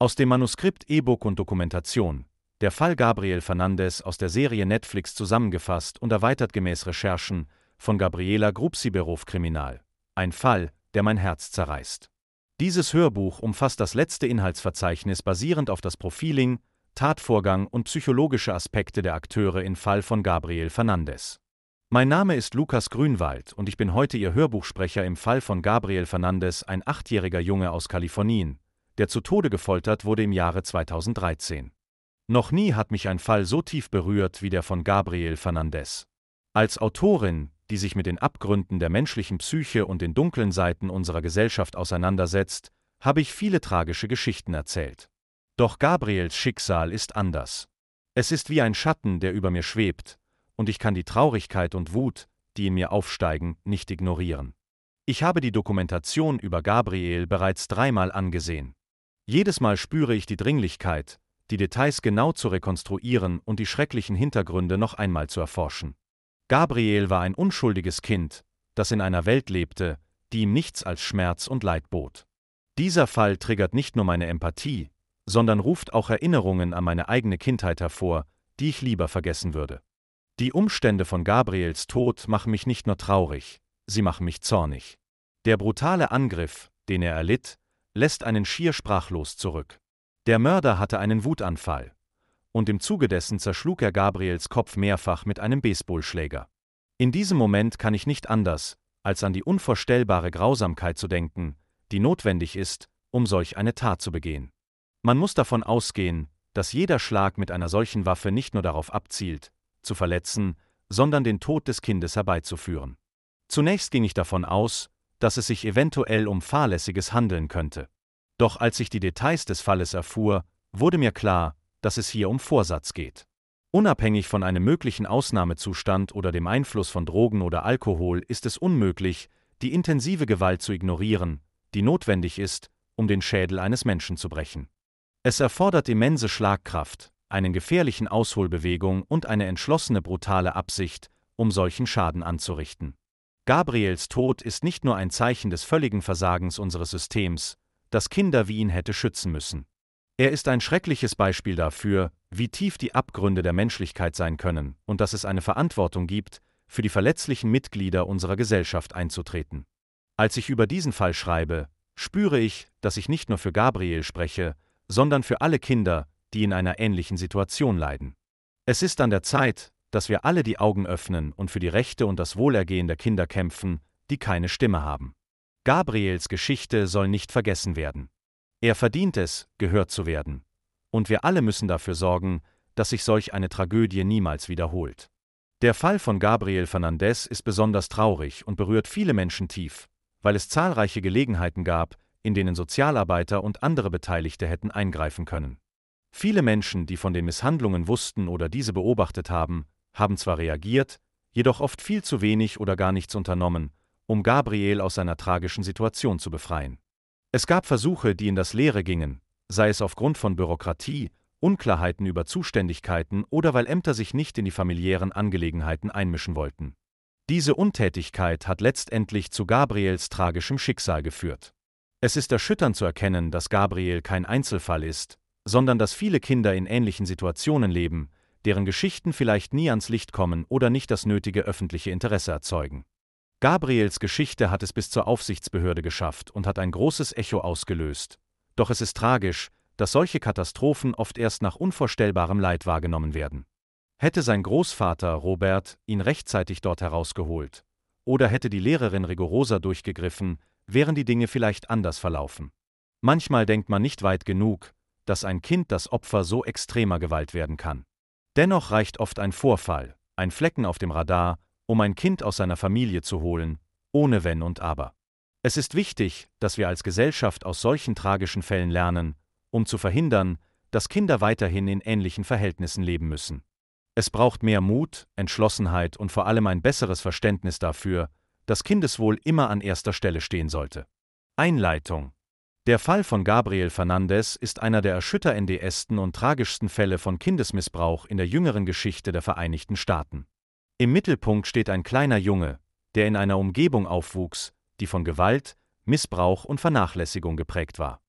Aus dem Manuskript, E-Book und Dokumentation. Der Fall Gabriel Fernandez aus der Serie Netflix zusammengefasst und erweitert gemäß Recherchen von Gabriela Grubsiberov Kriminal. Ein Fall, der mein Herz zerreißt. Dieses Hörbuch umfasst das letzte Inhaltsverzeichnis basierend auf das Profiling, Tatvorgang und psychologische Aspekte der Akteure im Fall von Gabriel Fernandez. Mein Name ist Lukas Grünwald und ich bin heute Ihr Hörbuchsprecher im Fall von Gabriel Fernandez, ein 8-jähriger Junge aus Kalifornien, der zu Tode gefoltert wurde im Jahre 2013. Noch nie hat mich ein Fall so tief berührt wie der von Gabriel Fernandez. Als Autorin, die sich mit den Abgründen der menschlichen Psyche und den dunklen Seiten unserer Gesellschaft auseinandersetzt, habe ich viele tragische Geschichten erzählt. Doch Gabriels Schicksal ist anders. Es ist wie ein Schatten, der über mir schwebt, und ich kann die Traurigkeit und Wut, die in mir aufsteigen, nicht ignorieren. Ich habe die Dokumentation über Gabriel bereits 3-mal angesehen. Jedes Mal spüre ich die Dringlichkeit, die Details genau zu rekonstruieren und die schrecklichen Hintergründe noch einmal zu erforschen. Gabriel war ein unschuldiges Kind, das in einer Welt lebte, die ihm nichts als Schmerz und Leid bot. Dieser Fall triggert nicht nur meine Empathie, sondern ruft auch Erinnerungen an meine eigene Kindheit hervor, die ich lieber vergessen würde. Die Umstände von Gabriels Tod machen mich nicht nur traurig, sie machen mich zornig. Der brutale Angriff, den er erlitt, lässt einen schier sprachlos zurück. Der Mörder hatte einen Wutanfall, und im Zuge dessen zerschlug er Gabriels Kopf mehrfach mit einem Baseballschläger. In diesem Moment kann ich nicht anders, als an die unvorstellbare Grausamkeit zu denken, die notwendig ist, um solch eine Tat zu begehen. Man muss davon ausgehen, dass jeder Schlag mit einer solchen Waffe nicht nur darauf abzielt, zu verletzen, sondern den Tod des Kindes herbeizuführen. Zunächst ging ich davon aus, dass es sich eventuell um fahrlässiges Handeln könnte. Doch als ich die Details des Falles erfuhr, wurde mir klar, dass es hier um Vorsatz geht. Unabhängig von einem möglichen Ausnahmezustand oder dem Einfluss von Drogen oder Alkohol ist es unmöglich, die intensive Gewalt zu ignorieren, die notwendig ist, um den Schädel eines Menschen zu brechen. Es erfordert immense Schlagkraft, einen gefährlichen Ausholbewegung und eine entschlossene brutale Absicht, um solchen Schaden anzurichten. Gabriels Tod ist nicht nur ein Zeichen des völligen Versagens unseres Systems, das Kinder wie ihn hätte schützen müssen. Er ist ein schreckliches Beispiel dafür, wie tief die Abgründe der Menschlichkeit sein können und dass es eine Verantwortung gibt, für die verletzlichen Mitglieder unserer Gesellschaft einzutreten. Als ich über diesen Fall schreibe, spüre ich, dass ich nicht nur für Gabriel spreche, sondern für alle Kinder, die in einer ähnlichen Situation leiden. Es ist an der Zeit, dass wir alle die Augen öffnen und für die Rechte und das Wohlergehen der Kinder kämpfen, die keine Stimme haben. Gabriels Geschichte soll nicht vergessen werden. Er verdient es, gehört zu werden. Und wir alle müssen dafür sorgen, dass sich solch eine Tragödie niemals wiederholt. Der Fall von Gabriel Fernandez ist besonders traurig und berührt viele Menschen tief, weil es zahlreiche Gelegenheiten gab, in denen Sozialarbeiter und andere Beteiligte hätten eingreifen können. Viele Menschen, die von den Misshandlungen wussten oder diese beobachtet haben, haben zwar reagiert, jedoch oft viel zu wenig oder gar nichts unternommen, um Gabriel aus seiner tragischen Situation zu befreien. Es gab Versuche, die in das Leere gingen, sei es aufgrund von Bürokratie, Unklarheiten über Zuständigkeiten oder weil Ämter sich nicht in die familiären Angelegenheiten einmischen wollten. Diese Untätigkeit hat letztendlich zu Gabriels tragischem Schicksal geführt. Es ist erschütternd zu erkennen, dass Gabriel kein Einzelfall ist, sondern dass viele Kinder in ähnlichen Situationen leben, deren Geschichten vielleicht nie ans Licht kommen oder nicht das nötige öffentliche Interesse erzeugen. Gabriels Geschichte hat es bis zur Aufsichtsbehörde geschafft und hat ein großes Echo ausgelöst. Doch es ist tragisch, dass solche Katastrophen oft erst nach unvorstellbarem Leid wahrgenommen werden. Hätte sein Großvater Robert ihn rechtzeitig dort herausgeholt, oder hätte die Lehrerin rigoroser durchgegriffen, wären die Dinge vielleicht anders verlaufen. Manchmal denkt man nicht weit genug, dass ein Kind das Opfer so extremer Gewalt werden kann. Dennoch reicht oft ein Vorfall, ein Flecken auf dem Radar, um ein Kind aus seiner Familie zu holen, ohne Wenn und Aber. Es ist wichtig, dass wir als Gesellschaft aus solchen tragischen Fällen lernen, um zu verhindern, dass Kinder weiterhin in ähnlichen Verhältnissen leben müssen. Es braucht mehr Mut, Entschlossenheit und vor allem ein besseres Verständnis dafür, dass Kindeswohl immer an erster Stelle stehen sollte. Einleitung. Der Fall von Gabriel Fernandez ist einer der erschütterndsten und tragischsten Fälle von Kindesmissbrauch in der jüngeren Geschichte der Vereinigten Staaten. Im Mittelpunkt steht ein kleiner Junge, der in einer Umgebung aufwuchs, die von Gewalt, Missbrauch und Vernachlässigung geprägt war.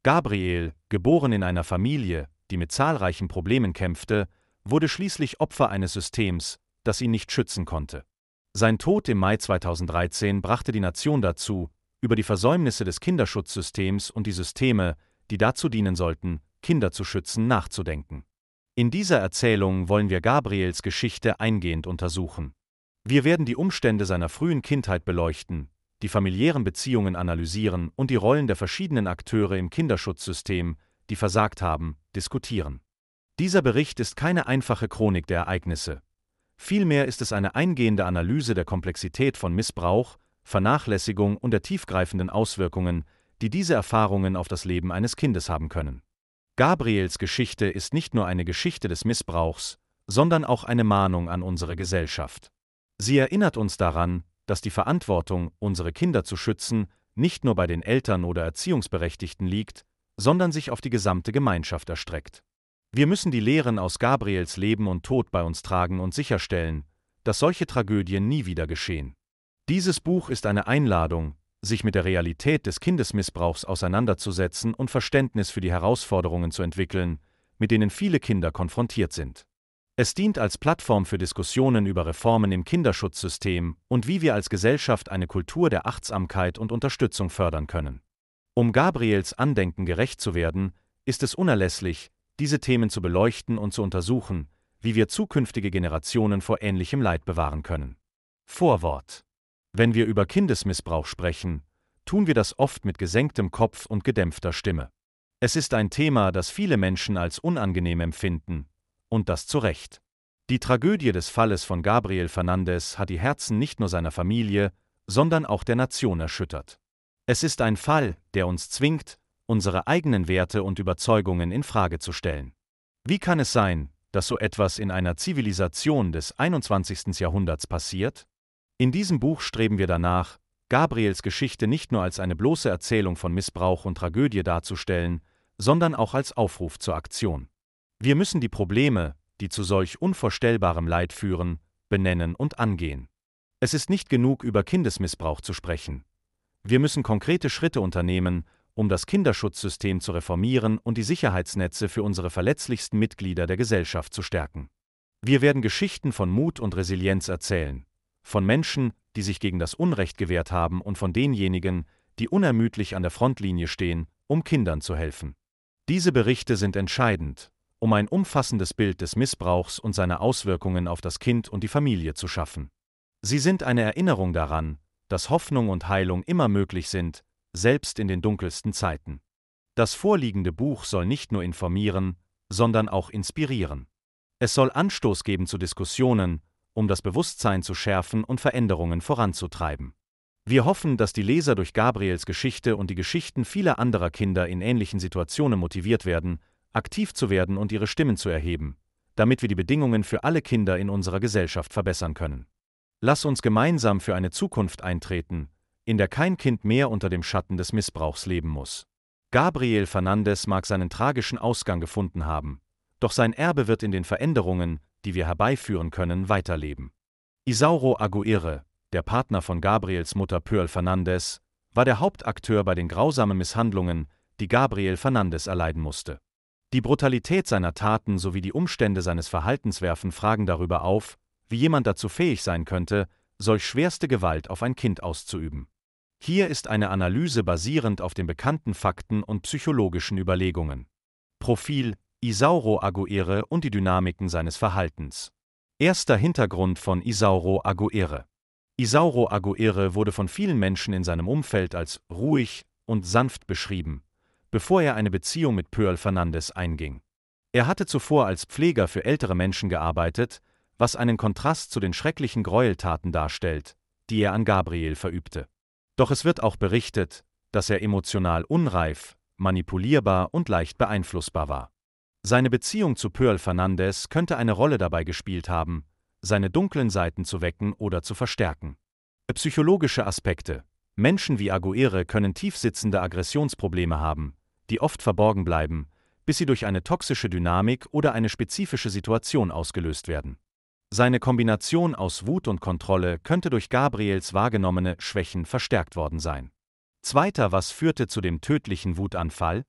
Gabriel, geboren in einer Familie, die mit zahlreichen Problemen kämpfte, wurde schließlich Opfer eines Systems, das ihn nicht schützen konnte. Sein Tod im Mai 2013 brachte die Nation dazu, über die Versäumnisse des Kinderschutzsystems und die Systeme, die dazu dienen sollten, Kinder zu schützen, nachzudenken. In dieser Erzählung wollen wir Gabriels Geschichte eingehend untersuchen. Wir werden die Umstände seiner frühen Kindheit beleuchten, die familiären Beziehungen analysieren und die Rollen der verschiedenen Akteure im Kinderschutzsystem, die versagt haben, diskutieren. Dieser Bericht ist keine einfache Chronik der Ereignisse. Vielmehr ist es eine eingehende Analyse der Komplexität von Missbrauch, Vernachlässigung und der tiefgreifenden Auswirkungen, die diese Erfahrungen auf das Leben eines Kindes haben können. Gabriels Geschichte ist nicht nur eine Geschichte des Missbrauchs, sondern auch eine Mahnung an unsere Gesellschaft. Sie erinnert uns daran, dass die Verantwortung, unsere Kinder zu schützen, nicht nur bei den Eltern oder Erziehungsberechtigten liegt, sondern sich auf die gesamte Gemeinschaft erstreckt. Wir müssen die Lehren aus Gabriels Leben und Tod bei uns tragen und sicherstellen, dass solche Tragödien nie wieder geschehen. Dieses Buch ist eine Einladung, sich mit der Realität des Kindesmissbrauchs auseinanderzusetzen und Verständnis für die Herausforderungen zu entwickeln, mit denen viele Kinder konfrontiert sind. Es dient als Plattform für Diskussionen über Reformen im Kinderschutzsystem und wie wir als Gesellschaft eine Kultur der Achtsamkeit und Unterstützung fördern können. Um Gabriels Andenken gerecht zu werden, ist es unerlässlich, diese Themen zu beleuchten und zu untersuchen, wie wir zukünftige Generationen vor ähnlichem Leid bewahren können. Vorwort: Wenn wir über Kindesmissbrauch sprechen, tun wir das oft mit gesenktem Kopf und gedämpfter Stimme. Es ist ein Thema, das viele Menschen als unangenehm empfinden, und das zu Recht. Die Tragödie des Falles von Gabriel Fernandes hat die Herzen nicht nur seiner Familie, sondern auch der Nation erschüttert. Es ist ein Fall, der uns zwingt, unsere eigenen Werte und Überzeugungen in Frage zu stellen. Wie kann es sein, dass so etwas in einer Zivilisation des 21. Jahrhunderts passiert? In diesem Buch streben wir danach, Gabriels Geschichte nicht nur als eine bloße Erzählung von Missbrauch und Tragödie darzustellen, sondern auch als Aufruf zur Aktion. Wir müssen die Probleme, die zu solch unvorstellbarem Leid führen, benennen und angehen. Es ist nicht genug, über Kindesmissbrauch zu sprechen. Wir müssen konkrete Schritte unternehmen, um das Kinderschutzsystem zu reformieren und die Sicherheitsnetze für unsere verletzlichsten Mitglieder der Gesellschaft zu stärken. Wir werden Geschichten von Mut und Resilienz erzählen, von Menschen, die sich gegen das Unrecht gewehrt haben und von denjenigen, die unermüdlich an der Frontlinie stehen, um Kindern zu helfen. Diese Berichte sind entscheidend, um ein umfassendes Bild des Missbrauchs und seiner Auswirkungen auf das Kind und die Familie zu schaffen. Sie sind eine Erinnerung daran, dass Hoffnung und Heilung immer möglich sind, selbst in den dunkelsten Zeiten. Das vorliegende Buch soll nicht nur informieren, sondern auch inspirieren. Es soll Anstoß geben zu Diskussionen, um das Bewusstsein zu schärfen und Veränderungen voranzutreiben. Wir hoffen, dass die Leser durch Gabriels Geschichte und die Geschichten vieler anderer Kinder in ähnlichen Situationen motiviert werden, aktiv zu werden und ihre Stimmen zu erheben, damit wir die Bedingungen für alle Kinder in unserer Gesellschaft verbessern können. Lass uns gemeinsam für eine Zukunft eintreten, in der kein Kind mehr unter dem Schatten des Missbrauchs leben muss. Gabriel Fernandes mag seinen tragischen Ausgang gefunden haben, doch sein Erbe wird in den Veränderungen, die wir herbeiführen können, weiterleben. Isauro Aguirre, der Partner von Gabriels Mutter Pearl Fernandes, war der Hauptakteur bei den grausamen Misshandlungen, die Gabriel Fernandes erleiden musste. Die Brutalität seiner Taten sowie die Umstände seines Verhaltens werfen Fragen darüber auf, wie jemand dazu fähig sein könnte, solch schwerste Gewalt auf ein Kind auszuüben. Hier ist eine Analyse basierend auf den bekannten Fakten und psychologischen Überlegungen. Profil: Isauro Aguirre und die Dynamiken seines Verhaltens. Erster Hintergrund von Isauro Aguirre. Isauro Aguirre wurde von vielen Menschen in seinem Umfeld als ruhig und sanft beschrieben, bevor er eine Beziehung mit Pearl Fernandes einging. Er hatte zuvor als Pfleger für ältere Menschen gearbeitet, was einen Kontrast zu den schrecklichen Gräueltaten darstellt, die er an Gabriel verübte. Doch es wird auch berichtet, dass er emotional unreif, manipulierbar und leicht beeinflussbar war. Seine Beziehung zu Pearl Fernandes könnte eine Rolle dabei gespielt haben, seine dunklen Seiten zu wecken oder zu verstärken. Psychologische Aspekte: Menschen wie Aguirre können tiefsitzende Aggressionsprobleme haben, die oft verborgen bleiben, bis sie durch eine toxische Dynamik oder eine spezifische Situation ausgelöst werden. Seine Kombination aus Wut und Kontrolle könnte durch Gabriels wahrgenommene Schwächen verstärkt worden sein. Was führte zu dem tödlichen Wutanfall?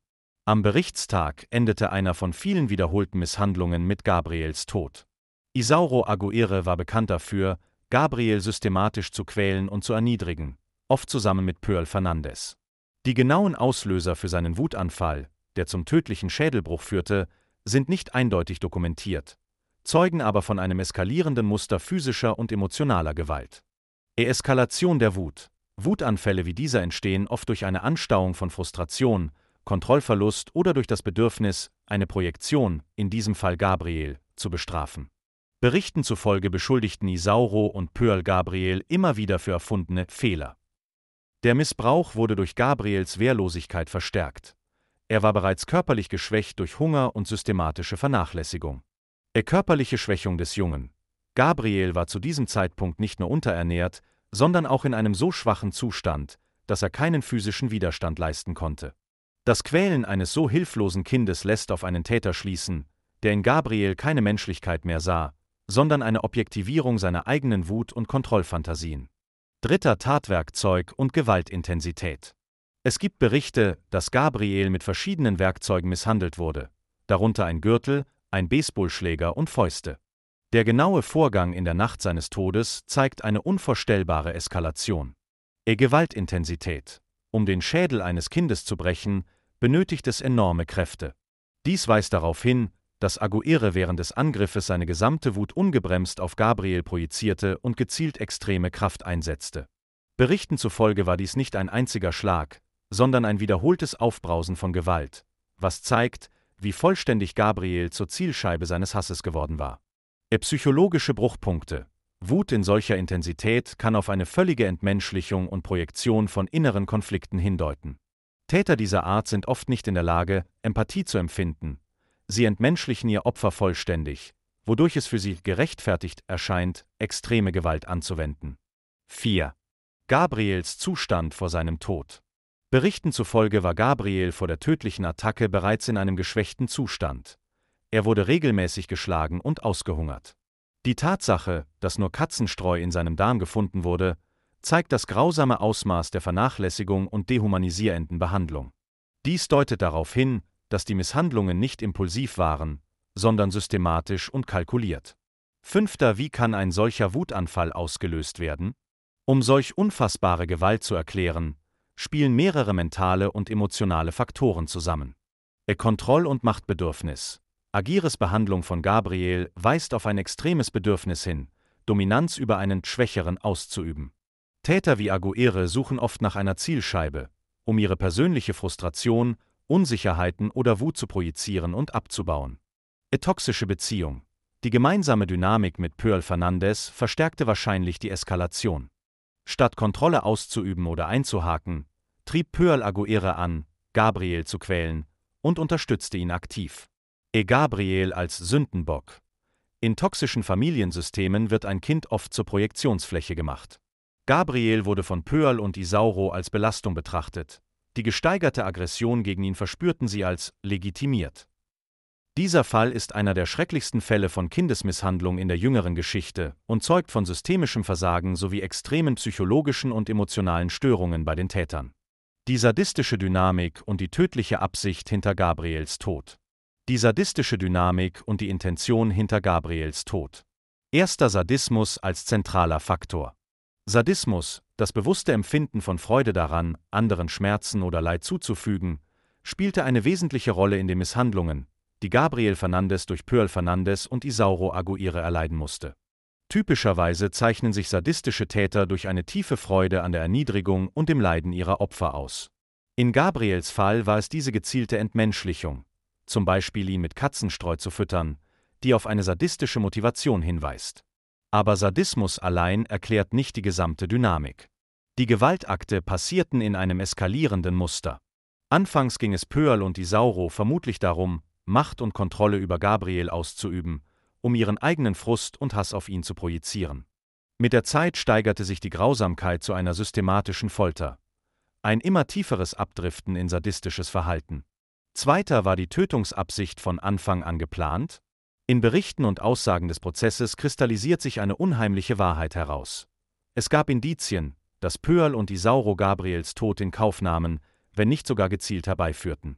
Am Berichtstag endete einer von vielen wiederholten Misshandlungen mit Gabriels Tod. Isauro Aguirre war bekannt dafür, Gabriel systematisch zu quälen und zu erniedrigen, oft zusammen mit Pearl Fernandes. Die genauen Auslöser für seinen Wutanfall, der zum tödlichen Schädelbruch führte, sind nicht eindeutig dokumentiert, zeugen aber von einem eskalierenden Muster physischer und emotionaler Gewalt. Eskalation der Wut. Wutanfälle wie dieser entstehen oft durch eine Anstauung von Frustration, Kontrollverlust oder durch das Bedürfnis, eine Projektion, in diesem Fall Gabriel, zu bestrafen. Berichten zufolge beschuldigten Isauro und Pearl Gabriel immer wieder für erfundene Fehler. Der Missbrauch wurde durch Gabriels Wehrlosigkeit verstärkt. Er war bereits körperlich geschwächt durch Hunger und systematische Vernachlässigung. Körperliche Schwächung des Jungen. Gabriel war zu diesem Zeitpunkt nicht nur unterernährt, sondern auch in einem so schwachen Zustand, dass er keinen physischen Widerstand leisten konnte. Das Quälen eines so hilflosen Kindes lässt auf einen Täter schließen, der in Gabriel keine Menschlichkeit mehr sah, sondern eine Objektivierung seiner eigenen Wut- und Kontrollfantasien. Dritter Tatwerkzeug und Gewaltintensität. Es gibt Berichte, dass Gabriel mit verschiedenen Werkzeugen misshandelt wurde, darunter ein Gürtel, ein Baseballschläger und Fäuste. Der genaue Vorgang in der Nacht seines Todes zeigt eine unvorstellbare Eskalation. Gewaltintensität. Um den Schädel eines Kindes zu brechen, benötigt es enorme Kräfte. Dies weist darauf hin, dass Aguirre während des Angriffes seine gesamte Wut ungebremst auf Gabriel projizierte und gezielt extreme Kraft einsetzte. Berichten zufolge war dies nicht ein einziger Schlag, sondern ein wiederholtes Aufbrausen von Gewalt, was zeigt, wie vollständig Gabriel zur Zielscheibe seines Hasses geworden war. Psychologische Bruchpunkte. Wut in solcher Intensität kann auf eine völlige Entmenschlichung und Projektion von inneren Konflikten hindeuten. Täter dieser Art sind oft nicht in der Lage, Empathie zu empfinden. Sie entmenschlichen ihr Opfer vollständig, wodurch es für sie gerechtfertigt erscheint, extreme Gewalt anzuwenden. 4. Gabriels Zustand vor seinem Tod. Berichten zufolge war Gabriel vor der tödlichen Attacke bereits in einem geschwächten Zustand. Er wurde regelmäßig geschlagen und ausgehungert. Die Tatsache, dass nur Katzenstreu in seinem Darm gefunden wurde, zeigt das grausame Ausmaß der Vernachlässigung und dehumanisierenden Behandlung. Dies deutet darauf hin, dass die Misshandlungen nicht impulsiv waren, sondern systematisch und kalkuliert. 5. Wie kann ein solcher Wutanfall ausgelöst werden? Um solch unfassbare Gewalt zu erklären, spielen mehrere mentale und emotionale Faktoren zusammen. Kontroll- und Machtbedürfnis. Aguirres Behandlung von Gabriel weist auf ein extremes Bedürfnis hin, Dominanz über einen Schwächeren auszuüben. Täter wie Aguirre suchen oft nach einer Zielscheibe, um ihre persönliche Frustration, Unsicherheiten oder Wut zu projizieren und abzubauen. Toxische Beziehung. Die gemeinsame Dynamik mit Pearl Fernandes verstärkte wahrscheinlich die Eskalation. Statt Kontrolle auszuüben oder einzuhaken, trieb Pearl Aguirre an, Gabriel zu quälen, und unterstützte ihn aktiv. Gabriel als Sündenbock. In toxischen Familiensystemen wird ein Kind oft zur Projektionsfläche gemacht. Gabriel wurde von Pearl und Isauro als Belastung betrachtet. Die gesteigerte Aggression gegen ihn verspürten sie als legitimiert. Dieser Fall ist einer der schrecklichsten Fälle von Kindesmisshandlung in der jüngeren Geschichte und zeugt von systemischem Versagen sowie extremen psychologischen und emotionalen Störungen bei den Tätern. Die sadistische Dynamik und die tödliche Absicht hinter Gabriels Tod. Die sadistische Dynamik und die Intention hinter Gabriels Tod. Erster Sadismus als zentraler Faktor. Sadismus, das bewusste Empfinden von Freude daran, anderen Schmerzen oder Leid zuzufügen, spielte eine wesentliche Rolle in den Misshandlungen, die Gabriel Fernandes durch Pearl Fernandes und Isauro Aguirre erleiden musste. Typischerweise zeichnen sich sadistische Täter durch eine tiefe Freude an der Erniedrigung und dem Leiden ihrer Opfer aus. In Gabriels Fall war es diese gezielte Entmenschlichung, zum Beispiel ihn mit Katzenstreu zu füttern, die auf eine sadistische Motivation hinweist. Aber Sadismus allein erklärt nicht die gesamte Dynamik. Die Gewaltakte passierten in einem eskalierenden Muster. Anfangs ging es Pearl und Isauro vermutlich darum, Macht und Kontrolle über Gabriel auszuüben, um ihren eigenen Frust und Hass auf ihn zu projizieren. Mit der Zeit steigerte sich die Grausamkeit zu einer systematischen Folter. Ein immer tieferes Abdriften in sadistisches Verhalten. Zweiter war die Tötungsabsicht von Anfang an geplant? In Berichten und Aussagen des Prozesses kristallisiert sich eine unheimliche Wahrheit heraus. Es gab Indizien, dass Pearl und Isauro Gabriels Tod in Kauf nahmen, wenn nicht sogar gezielt herbeiführten.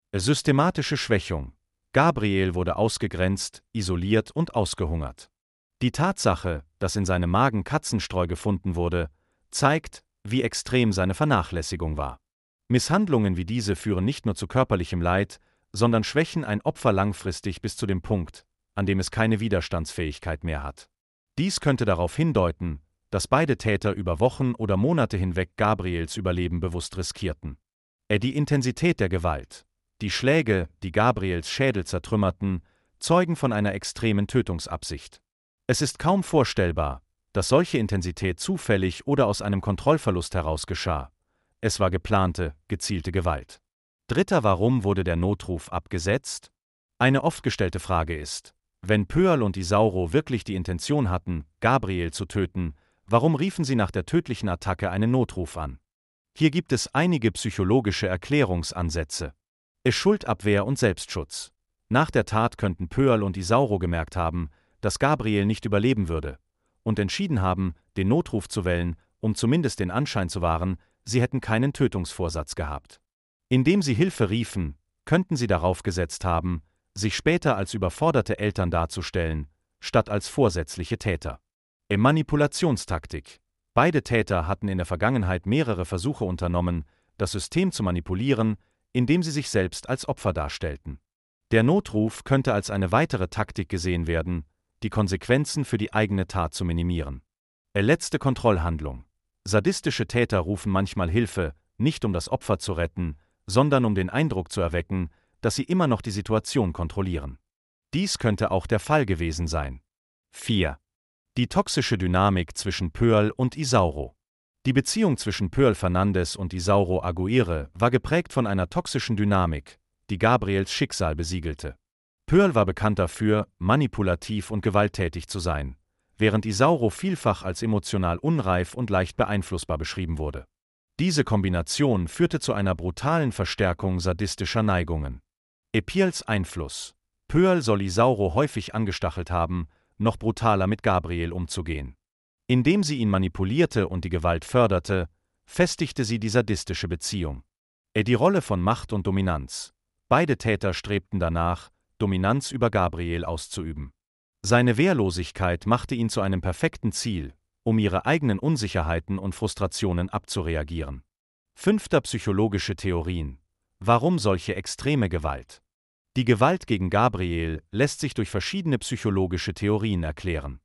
Systematische Schwächung. Gabriel wurde ausgegrenzt, isoliert und ausgehungert. Die Tatsache, dass in seinem Magen Katzenstreu gefunden wurde, zeigt, wie extrem seine Vernachlässigung war. Misshandlungen wie diese führen nicht nur zu körperlichem Leid, sondern schwächen ein Opfer langfristig bis zu dem Punkt, an dem es keine Widerstandsfähigkeit mehr hat. Dies könnte darauf hindeuten, dass beide Täter über Wochen oder Monate hinweg Gabriels Überleben bewusst riskierten. Die Intensität der Gewalt, die Schläge, die Gabriels Schädel zertrümmerten, zeugen von einer extremen Tötungsabsicht. Es ist kaum vorstellbar, dass solche Intensität zufällig oder aus einem Kontrollverlust heraus geschah. Es war geplante, gezielte Gewalt. Dritter, warum wurde der Notruf abgesetzt? Eine oft gestellte Frage ist, wenn Pöerl und Isauro wirklich die Intention hatten, Gabriel zu töten, warum riefen sie nach der tödlichen Attacke einen Notruf an? Hier gibt es einige psychologische Erklärungsansätze. Schuldabwehr und Selbstschutz. Nach der Tat könnten Pöerl und Isauro gemerkt haben, dass Gabriel nicht überleben würde, und entschieden haben, den Notruf zu wählen, um zumindest den Anschein zu wahren, sie hätten keinen Tötungsvorsatz gehabt. Indem sie Hilfe riefen, könnten sie darauf gesetzt haben, sich später als überforderte Eltern darzustellen, statt als vorsätzliche Täter. Manipulationstaktik. Beide Täter hatten in der Vergangenheit mehrere Versuche unternommen, das System zu manipulieren, indem sie sich selbst als Opfer darstellten. Der Notruf könnte als eine weitere Taktik gesehen werden, die Konsequenzen für die eigene Tat zu minimieren. Letzte Kontrollhandlung. Sadistische Täter rufen manchmal Hilfe, nicht um das Opfer zu retten, sondern um den Eindruck zu erwecken, dass sie immer noch die Situation kontrollieren. Dies könnte auch der Fall gewesen sein. 4. Die toxische Dynamik zwischen Pöerl und Isauro. Die Beziehung zwischen Pöerl Fernandes und Isauro Aguirre war geprägt von einer toxischen Dynamik, die Gabriels Schicksal besiegelte. Pöerl war bekannt dafür, manipulativ und gewalttätig zu sein, während Isauro vielfach als emotional unreif und leicht beeinflussbar beschrieben wurde. Diese Kombination führte zu einer brutalen Verstärkung sadistischer Neigungen. Pöerls Einfluss. Pöerl soll Isauro häufig angestachelt haben, noch brutaler mit Gabriel umzugehen. Indem sie ihn manipulierte und die Gewalt förderte, festigte sie die sadistische Beziehung. Die Rolle von Macht und Dominanz. Beide Täter strebten danach, Dominanz über Gabriel auszuüben. Seine Wehrlosigkeit machte ihn zu einem perfekten Ziel, um ihre eigenen Unsicherheiten und Frustrationen abzureagieren. 5. Psychologische Theorien. Warum solche extreme Gewalt? Die Gewalt gegen Gabriel lässt sich durch verschiedene psychologische Theorien erklären.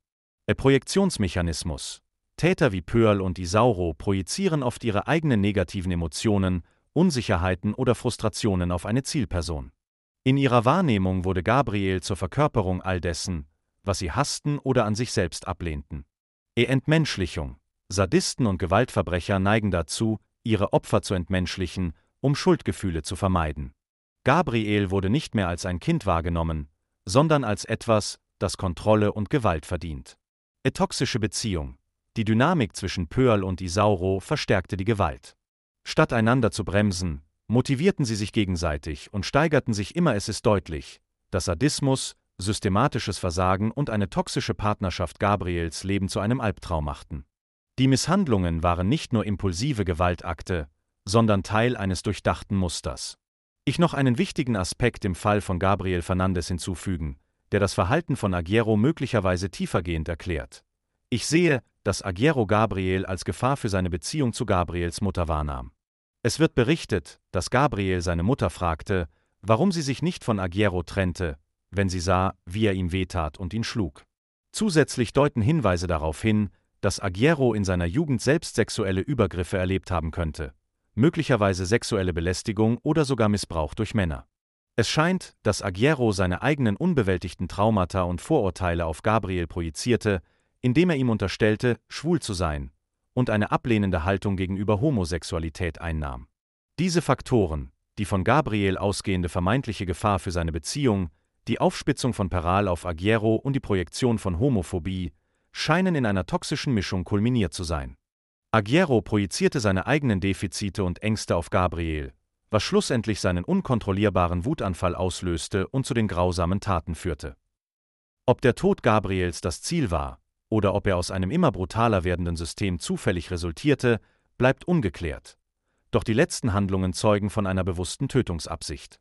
Projektionsmechanismus. Täter wie Pöerl und Isauro projizieren oft ihre eigenen negativen Emotionen, Unsicherheiten oder Frustrationen auf eine Zielperson. In ihrer Wahrnehmung wurde Gabriel zur Verkörperung all dessen, was sie hassten oder an sich selbst ablehnten. Entmenschlichung. Sadisten und Gewaltverbrecher neigen dazu, ihre Opfer zu entmenschlichen, um Schuldgefühle zu vermeiden. Gabriel wurde nicht mehr als ein Kind wahrgenommen, sondern als etwas, das Kontrolle und Gewalt verdient. Toxische Beziehung. Die Dynamik zwischen Pöerl und Isauro verstärkte die Gewalt. Statt einander zu bremsen, motivierten sie sich gegenseitig und steigerten sich immer. Es ist deutlich, dass Sadismus, systematisches Versagen und eine toxische Partnerschaft Gabriels Leben zu einem Albtraum machten. Die Misshandlungen waren nicht nur impulsive Gewaltakte, sondern Teil eines durchdachten Musters. Ich noch einen wichtigen Aspekt im Fall von Gabriel Fernandes hinzufügen, der das Verhalten von Aguirre möglicherweise tiefergehend erklärt. Ich sehe, dass Aguirre Gabriel als Gefahr für seine Beziehung zu Gabriels Mutter wahrnahm. Es wird berichtet, dass Gabriel seine Mutter fragte, warum sie sich nicht von Aguirre trennte, wenn sie sah, wie er ihm wehtat und ihn schlug. Zusätzlich deuten Hinweise darauf hin, dass Aguirre in seiner Jugend selbst sexuelle Übergriffe erlebt haben könnte, möglicherweise sexuelle Belästigung oder sogar Missbrauch durch Männer. Es scheint, dass Aguirre seine eigenen unbewältigten Traumata und Vorurteile auf Gabriel projizierte, indem er ihm unterstellte, schwul zu sein, und eine ablehnende Haltung gegenüber Homosexualität einnahm. Diese Faktoren, die von Gabriel ausgehende vermeintliche Gefahr für seine Beziehung, die Aufspitzung von Peral auf Aguirre und die Projektion von Homophobie, scheinen in einer toxischen Mischung kulminiert zu sein. Aguirre projizierte seine eigenen Defizite und Ängste auf Gabriel, was schlussendlich seinen unkontrollierbaren Wutanfall auslöste und zu den grausamen Taten führte. Ob der Tod Gabriels das Ziel war, oder ob er aus einem immer brutaler werdenden System zufällig resultierte, bleibt ungeklärt. Doch die letzten Handlungen zeugen von einer bewussten Tötungsabsicht.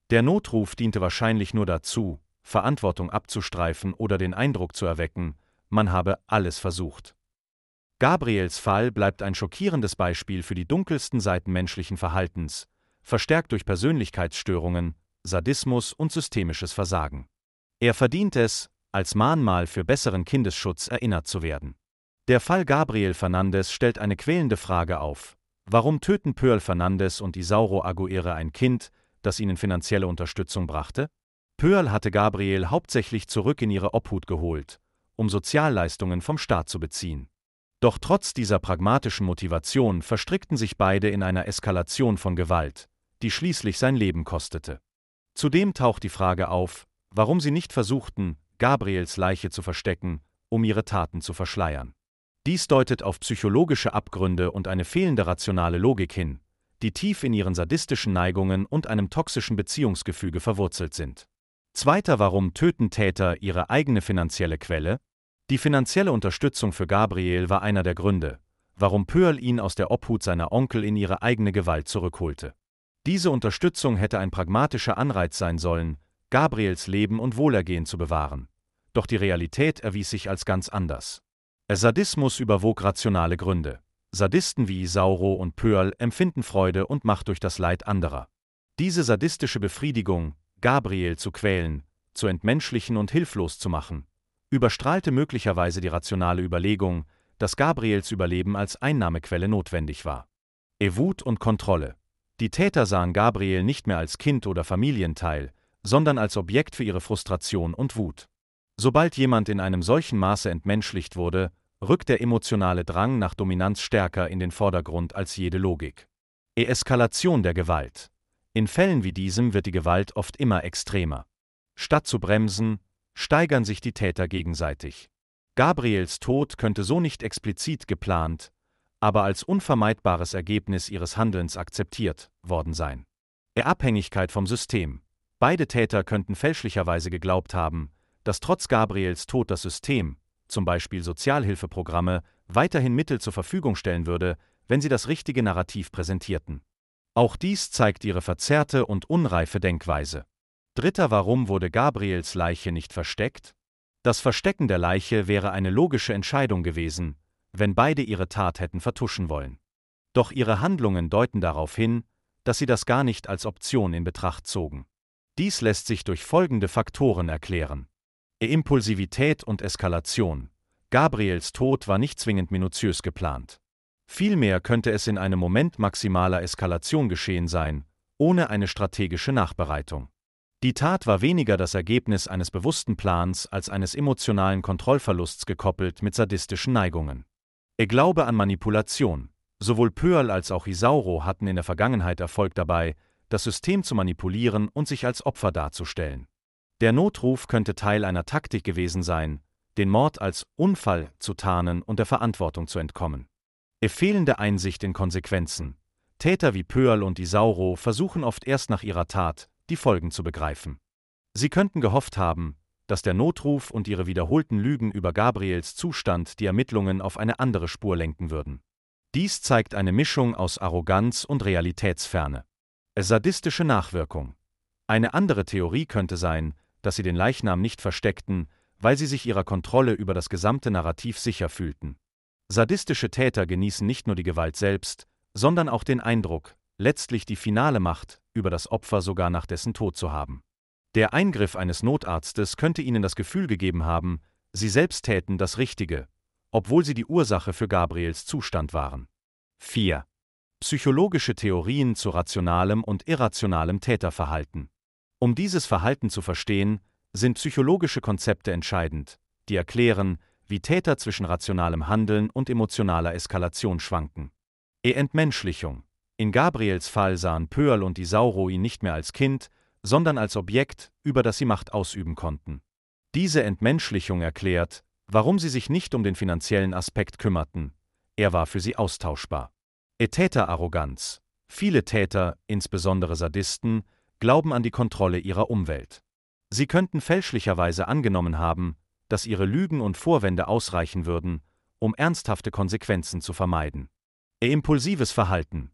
Der Notruf diente wahrscheinlich nur dazu, Verantwortung abzustreifen oder den Eindruck zu erwecken, man habe alles versucht. Gabriels Fall bleibt ein schockierendes Beispiel für die dunkelsten Seiten menschlichen Verhaltens, verstärkt durch Persönlichkeitsstörungen, Sadismus und systemisches Versagen. Er verdient es, als Mahnmal für besseren Kindesschutz erinnert zu werden. Der Fall Gabriel Fernandes stellt eine quälende Frage auf: Warum töten Pearl Fernandes und Isauro Aguirre ein Kind, das ihnen finanzielle Unterstützung brachte? Pearl hatte Gabriel hauptsächlich zurück in ihre Obhut geholt, um Sozialleistungen vom Staat zu beziehen. Doch trotz dieser pragmatischen Motivation verstrickten sich beide in einer Eskalation von Gewalt, die schließlich sein Leben kostete. Zudem taucht die Frage auf, warum sie nicht versuchten, Gabriels Leiche zu verstecken, um ihre Taten zu verschleiern. Dies deutet auf psychologische Abgründe und eine fehlende rationale Logik hin, die tief in ihren sadistischen Neigungen und einem toxischen Beziehungsgefüge verwurzelt sind. Zweiter: Warum töten Täter ihre eigene finanzielle Quelle? Die finanzielle Unterstützung für Gabriel war einer der Gründe, warum Pearl ihn aus der Obhut seiner Onkel in ihre eigene Gewalt zurückholte. Diese Unterstützung hätte ein pragmatischer Anreiz sein sollen, Gabriels Leben und Wohlergehen zu bewahren. Doch die Realität erwies sich als ganz anders. Sadismus überwog rationale Gründe. Sadisten wie Isauro und Pearl empfinden Freude und Macht durch das Leid anderer. Diese sadistische Befriedigung, Gabriel zu quälen, zu entmenschlichen und hilflos zu machen, überstrahlte möglicherweise die rationale Überlegung, dass Gabriels Überleben als Einnahmequelle notwendig war. Wut und Kontrolle. Die Täter sahen Gabriel nicht mehr als Kind oder Familienteil, sondern als Objekt für ihre Frustration und Wut. Sobald jemand in einem solchen Maße entmenschlicht wurde, rückt der emotionale Drang nach Dominanz stärker in den Vordergrund als jede Logik. Eskalation der Gewalt. In Fällen wie diesem wird die Gewalt oft immer extremer. Statt zu bremsen, steigern sich die Täter gegenseitig. Gabriels Tod könnte so nicht explizit geplant, aber als unvermeidbares Ergebnis ihres Handelns akzeptiert worden sein. Abhängigkeit vom System. Beide Täter könnten fälschlicherweise geglaubt haben, dass trotz Gabriels Tod das System, zum Beispiel Sozialhilfeprogramme, weiterhin Mittel zur Verfügung stellen würde, wenn sie das richtige Narrativ präsentierten. Auch dies zeigt ihre verzerrte und unreife Denkweise. Dritter: Warum wurde Gabriels Leiche nicht versteckt? Das Verstecken der Leiche wäre eine logische Entscheidung gewesen, wenn beide ihre Tat hätten vertuschen wollen. Doch ihre Handlungen deuten darauf hin, dass sie das gar nicht als Option in Betracht zogen. Dies lässt sich durch folgende Faktoren erklären. Impulsivität und Eskalation. Gabriels Tod war nicht zwingend minutiös geplant. Vielmehr könnte es in einem Moment maximaler Eskalation geschehen sein, ohne eine strategische Nachbereitung. Die Tat war weniger das Ergebnis eines bewussten Plans als eines emotionalen Kontrollverlusts gekoppelt mit sadistischen Neigungen. Glaube an Manipulation. Sowohl Pearl als auch Isauro hatten in der Vergangenheit Erfolg dabei, das System zu manipulieren und sich als Opfer darzustellen. Der Notruf könnte Teil einer Taktik gewesen sein, den Mord als Unfall zu tarnen und der Verantwortung zu entkommen. Fehlende Einsicht in Konsequenzen. Täter wie Pearl und Isauro versuchen oft erst nach ihrer Tat, die Folgen zu begreifen. Sie könnten gehofft haben, dass der Notruf und ihre wiederholten Lügen über Gabriels Zustand die Ermittlungen auf eine andere Spur lenken würden. Dies zeigt eine Mischung aus Arroganz und Realitätsferne. Sadistische Nachwirkung. Eine andere Theorie könnte sein, dass sie den Leichnam nicht versteckten, weil sie sich ihrer Kontrolle über das gesamte Narrativ sicher fühlten. Sadistische Täter genießen nicht nur die Gewalt selbst, sondern auch den Eindruck, letztlich die finale Macht über das Opfer sogar nach dessen Tod zu haben. Der Eingriff eines Notarztes könnte ihnen das Gefühl gegeben haben, sie selbst täten das Richtige, obwohl sie die Ursache für Gabriels Zustand waren. 4. Psychologische Theorien zu rationalem und irrationalem Täterverhalten. Um dieses Verhalten zu verstehen, sind psychologische Konzepte entscheidend, die erklären, wie Täter zwischen rationalem Handeln und emotionaler Eskalation schwanken. Entmenschlichung. In Gabriels Fall sahen Pearl und Isauro ihn nicht mehr als Kind, sondern als Objekt, über das sie Macht ausüben konnten. Diese Entmenschlichung erklärt, warum sie sich nicht um den finanziellen Aspekt kümmerten. Er war für sie austauschbar. Täterarroganz. Viele Täter, insbesondere Sadisten, glauben an die Kontrolle ihrer Umwelt. Sie könnten fälschlicherweise angenommen haben, dass ihre Lügen und Vorwände ausreichen würden, um ernsthafte Konsequenzen zu vermeiden. Impulsives Verhalten.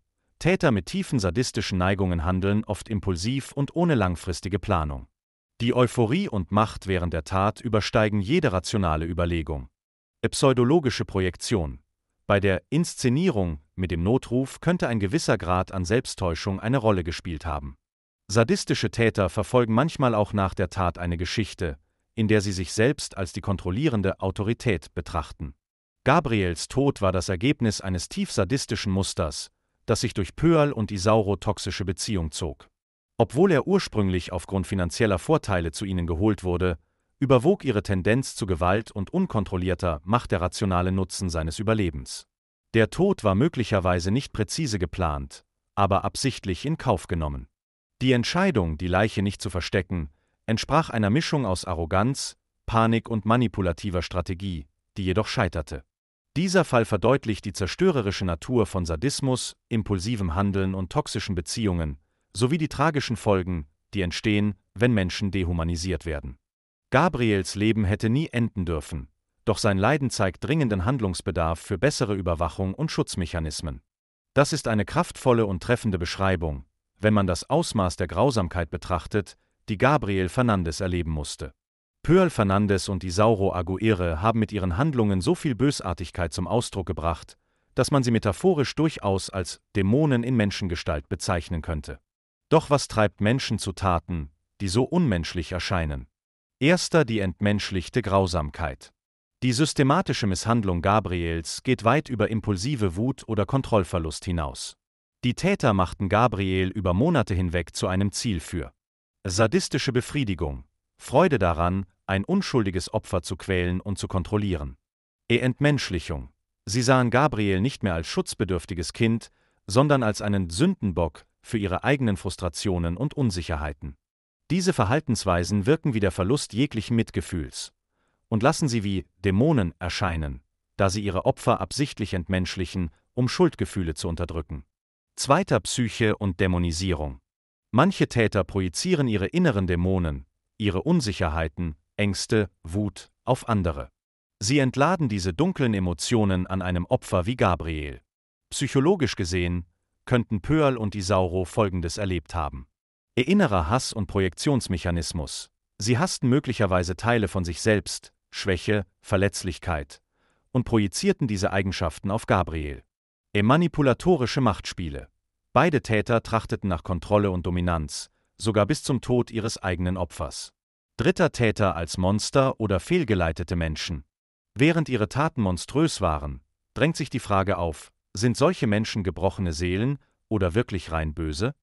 Täter mit tiefen sadistischen Neigungen handeln oft impulsiv und ohne langfristige Planung. Die Euphorie und Macht während der Tat übersteigen jede rationale Überlegung. Pseudologische Projektion. Bei der Inszenierung mit dem Notruf könnte ein gewisser Grad an Selbsttäuschung eine Rolle gespielt haben. Sadistische Täter verfolgen manchmal auch nach der Tat eine Geschichte, in der sie sich selbst als die kontrollierende Autorität betrachten. Gabriels Tod war das Ergebnis eines tief sadistischen Musters, das sich durch Pearl und Isauro toxische Beziehung zog. Obwohl er ursprünglich aufgrund finanzieller Vorteile zu ihnen geholt wurde, überwog ihre Tendenz zu Gewalt und unkontrollierter Macht der rationale Nutzen seines Überlebens. Der Tod war möglicherweise nicht präzise geplant, aber absichtlich in Kauf genommen. Die Entscheidung, die Leiche nicht zu verstecken, entsprach einer Mischung aus Arroganz, Panik und manipulativer Strategie, die jedoch scheiterte. Dieser Fall verdeutlicht die zerstörerische Natur von Sadismus, impulsivem Handeln und toxischen Beziehungen, sowie die tragischen Folgen, die entstehen, wenn Menschen dehumanisiert werden. Gabriels Leben hätte nie enden dürfen, doch sein Leiden zeigt dringenden Handlungsbedarf für bessere Überwachung und Schutzmechanismen. Das ist eine kraftvolle und treffende Beschreibung, wenn man das Ausmaß der Grausamkeit betrachtet, die Gabriel Fernandes erleben musste. Pearl Fernandes und Isauro Aguirre haben mit ihren Handlungen so viel Bösartigkeit zum Ausdruck gebracht, dass man sie metaphorisch durchaus als Dämonen in Menschengestalt bezeichnen könnte. Doch was treibt Menschen zu Taten, die so unmenschlich erscheinen? Erster die entmenschlichte Grausamkeit. Die systematische Misshandlung Gabriels geht weit über impulsive Wut oder Kontrollverlust hinaus. Die Täter machten Gabriel über Monate hinweg zu einem Ziel für sadistische Befriedigung, Freude daran, ein unschuldiges Opfer zu quälen und zu kontrollieren. Entmenschlichung. Sie sahen Gabriel nicht mehr als schutzbedürftiges Kind, sondern als einen Sündenbock für ihre eigenen Frustrationen und Unsicherheiten. Diese Verhaltensweisen wirken wie der Verlust jeglichen Mitgefühls und lassen sie wie Dämonen erscheinen, da sie ihre Opfer absichtlich entmenschlichen, um Schuldgefühle zu unterdrücken. Zweiter Psyche und Dämonisierung. Manche Täter projizieren ihre inneren Dämonen, ihre Unsicherheiten, Ängste, Wut auf andere. Sie entladen diese dunklen Emotionen an einem Opfer wie Gabriel. Psychologisch gesehen könnten Pearl und Isauro Folgendes erlebt haben. Innerer Hass und Projektionsmechanismus. Sie hassten möglicherweise Teile von sich selbst, Schwäche, Verletzlichkeit, und projizierten diese Eigenschaften auf Gabriel. Manipulatorische Machtspiele. Beide Täter trachteten nach Kontrolle und Dominanz, sogar bis zum Tod ihres eigenen Opfers. Dritter Täter als Monster oder fehlgeleitete Menschen. Während ihre Taten monströs waren, drängt sich die Frage auf, sind solche Menschen gebrochene Seelen oder wirklich rein böse?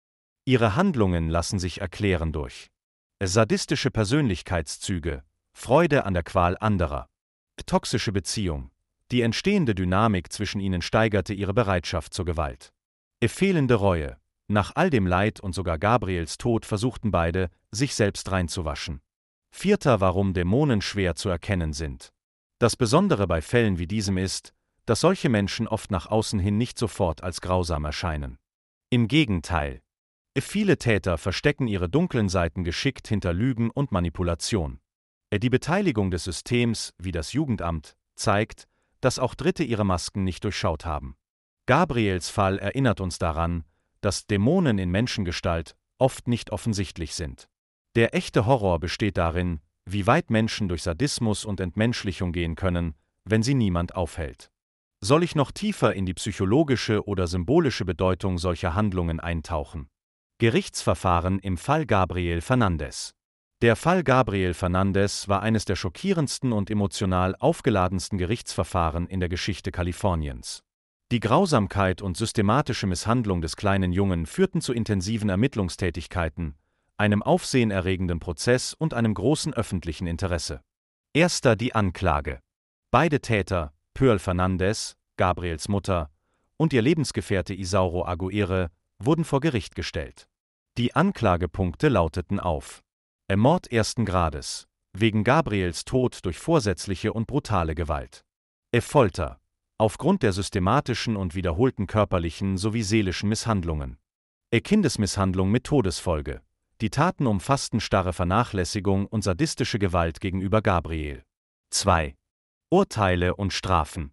Ihre Handlungen lassen sich erklären durch sadistische Persönlichkeitszüge, Freude an der Qual anderer, toxische Beziehung. Die entstehende Dynamik zwischen ihnen steigerte ihre Bereitschaft zur Gewalt. Fehlende Reue. Nach all dem Leid und sogar Gabriels Tod versuchten beide, sich selbst reinzuwaschen. Vierter, warum Dämonen schwer zu erkennen sind. Das Besondere bei Fällen wie diesem ist, dass solche Menschen oft nach außen hin nicht sofort als grausam erscheinen. Im Gegenteil. Viele Täter verstecken ihre dunklen Seiten geschickt hinter Lügen und Manipulation. Die Beteiligung des Systems, wie das Jugendamt, zeigt, dass auch Dritte ihre Masken nicht durchschaut haben. Gabriels Fall erinnert uns daran, dass Dämonen in Menschengestalt oft nicht offensichtlich sind. Der echte Horror besteht darin, wie weit Menschen durch Sadismus und Entmenschlichung gehen können, wenn sie niemand aufhält. Soll ich noch tiefer in die psychologische oder symbolische Bedeutung solcher Handlungen eintauchen? Gerichtsverfahren im Fall Gabriel Fernandes. Der Fall Gabriel Fernandes war eines der schockierendsten und emotional aufgeladensten Gerichtsverfahren in der Geschichte Kaliforniens. Die Grausamkeit und systematische Misshandlung des kleinen Jungen führten zu intensiven Ermittlungstätigkeiten, einem aufsehenerregenden Prozess und einem großen öffentlichen Interesse. Erster die Anklage. Beide Täter, Pearl Fernandes, Gabriels Mutter, und ihr Lebensgefährte Isauro Aguirre, wurden vor Gericht gestellt. Die Anklagepunkte lauteten auf: Mord ersten Grades, wegen Gabriels Tod durch vorsätzliche und brutale Gewalt. Folter, aufgrund der systematischen und wiederholten körperlichen sowie seelischen Misshandlungen. Kindesmisshandlung mit Todesfolge. Die Taten umfassten starre Vernachlässigung und sadistische Gewalt gegenüber Gabriel. 2. Urteile und Strafen.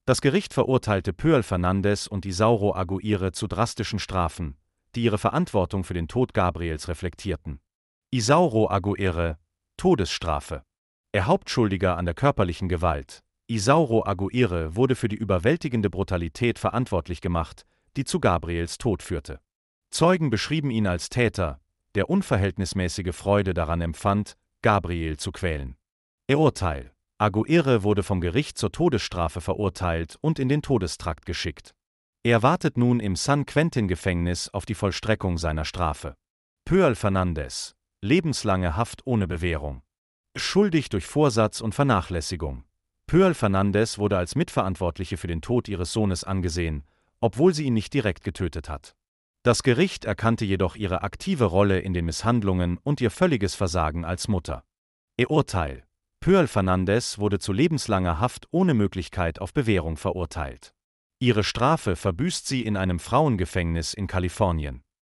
Das Gericht verurteilte Pöerl Fernandes und Isauro Aguirre zu drastischen Strafen, die ihre Verantwortung für den Tod Gabriels reflektierten. Isauro Aguirre, Todesstrafe. Er Hauptschuldiger an der körperlichen Gewalt. Isauro Aguirre wurde für die überwältigende Brutalität verantwortlich gemacht, die zu Gabriels Tod führte. Zeugen beschrieben ihn als Täter, der unverhältnismäßige Freude daran empfand, Gabriel zu quälen. Urteil: Aguirre wurde vom Gericht zur Todesstrafe verurteilt und in den Todestrakt geschickt. Er wartet nun im San Quentin-Gefängnis auf die Vollstreckung seiner Strafe. Pöerl Fernandes: lebenslange Haft ohne Bewährung. Schuldig durch Vorsatz und Vernachlässigung. Pöerl Fernandes wurde als Mitverantwortliche für den Tod ihres Sohnes angesehen, obwohl sie ihn nicht direkt getötet hat. Das Gericht erkannte jedoch ihre aktive Rolle in den Misshandlungen und ihr völliges Versagen als Mutter. Urteil: Pöerl Fernandes wurde zu lebenslanger Haft ohne Möglichkeit auf Bewährung verurteilt. Ihre Strafe verbüßt sie in einem Frauengefängnis in Kalifornien.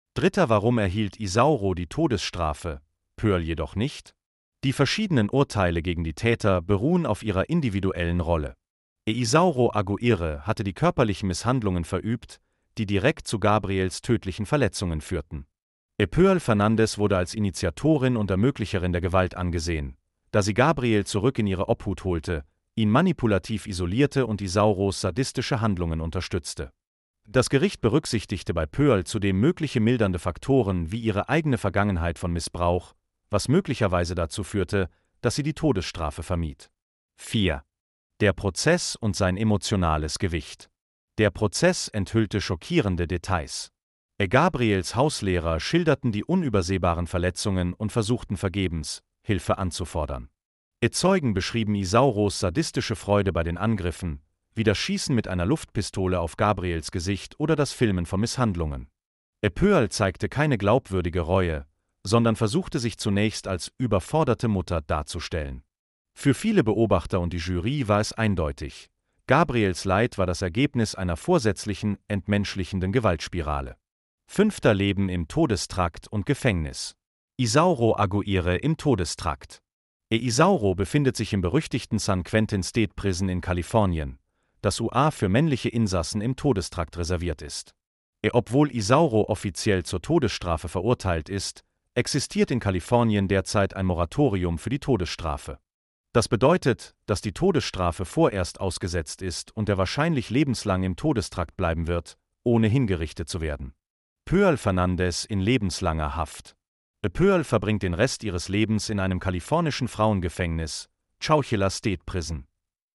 Warum erhielt Isauro die Todesstrafe, Pöerl jedoch nicht? Die verschiedenen Urteile gegen die Täter beruhen auf ihrer individuellen Rolle. Isauro Aguirre hatte die körperlichen Misshandlungen verübt, die direkt zu Gabriels tödlichen Verletzungen führten. Pöerl Fernandes wurde als Initiatorin und Ermöglicherin der Gewalt angesehen, da sie Gabriel zurück in ihre Obhut holte, ihn manipulativ isolierte und Isauros sadistische Handlungen unterstützte. Das Gericht berücksichtigte bei Pöerl zudem mögliche mildernde Faktoren wie ihre eigene Vergangenheit von Missbrauch, was möglicherweise dazu führte, dass sie die Todesstrafe vermied. 4. Der Prozess und sein emotionales Gewicht. Der Prozess enthüllte schockierende Details. Gabriels Hauslehrer schilderten die unübersehbaren Verletzungen und versuchten vergebens, Hilfe anzufordern. Zeugen beschrieben Isauros sadistische Freude bei den Angriffen, wie das Schießen mit einer Luftpistole auf Gabriels Gesicht oder das Filmen von Misshandlungen. Pöerl zeigte keine glaubwürdige Reue, sondern versuchte sich zunächst als überforderte Mutter darzustellen. Für viele Beobachter und die Jury war es eindeutig: Gabriels Leid war das Ergebnis einer vorsätzlichen, entmenschlichenden Gewaltspirale. 5. Leben im Todestrakt und Gefängnis. Isauro Aguirre im Todestrakt. Isauro befindet sich im berüchtigten San Quentin State Prison in Kalifornien, das UA für männliche Insassen im Todestrakt reserviert ist. Obwohl Isauro offiziell zur Todesstrafe verurteilt ist, existiert in Kalifornien derzeit ein Moratorium für die Todesstrafe. Das bedeutet, dass die Todesstrafe vorerst ausgesetzt ist und er wahrscheinlich lebenslang im Todestrakt bleiben wird, ohne hingerichtet zu werden. Pöerl Fernandes in lebenslanger Haft. Pöerl verbringt den Rest ihres Lebens in einem kalifornischen Frauengefängnis, Chowchilla State Prison.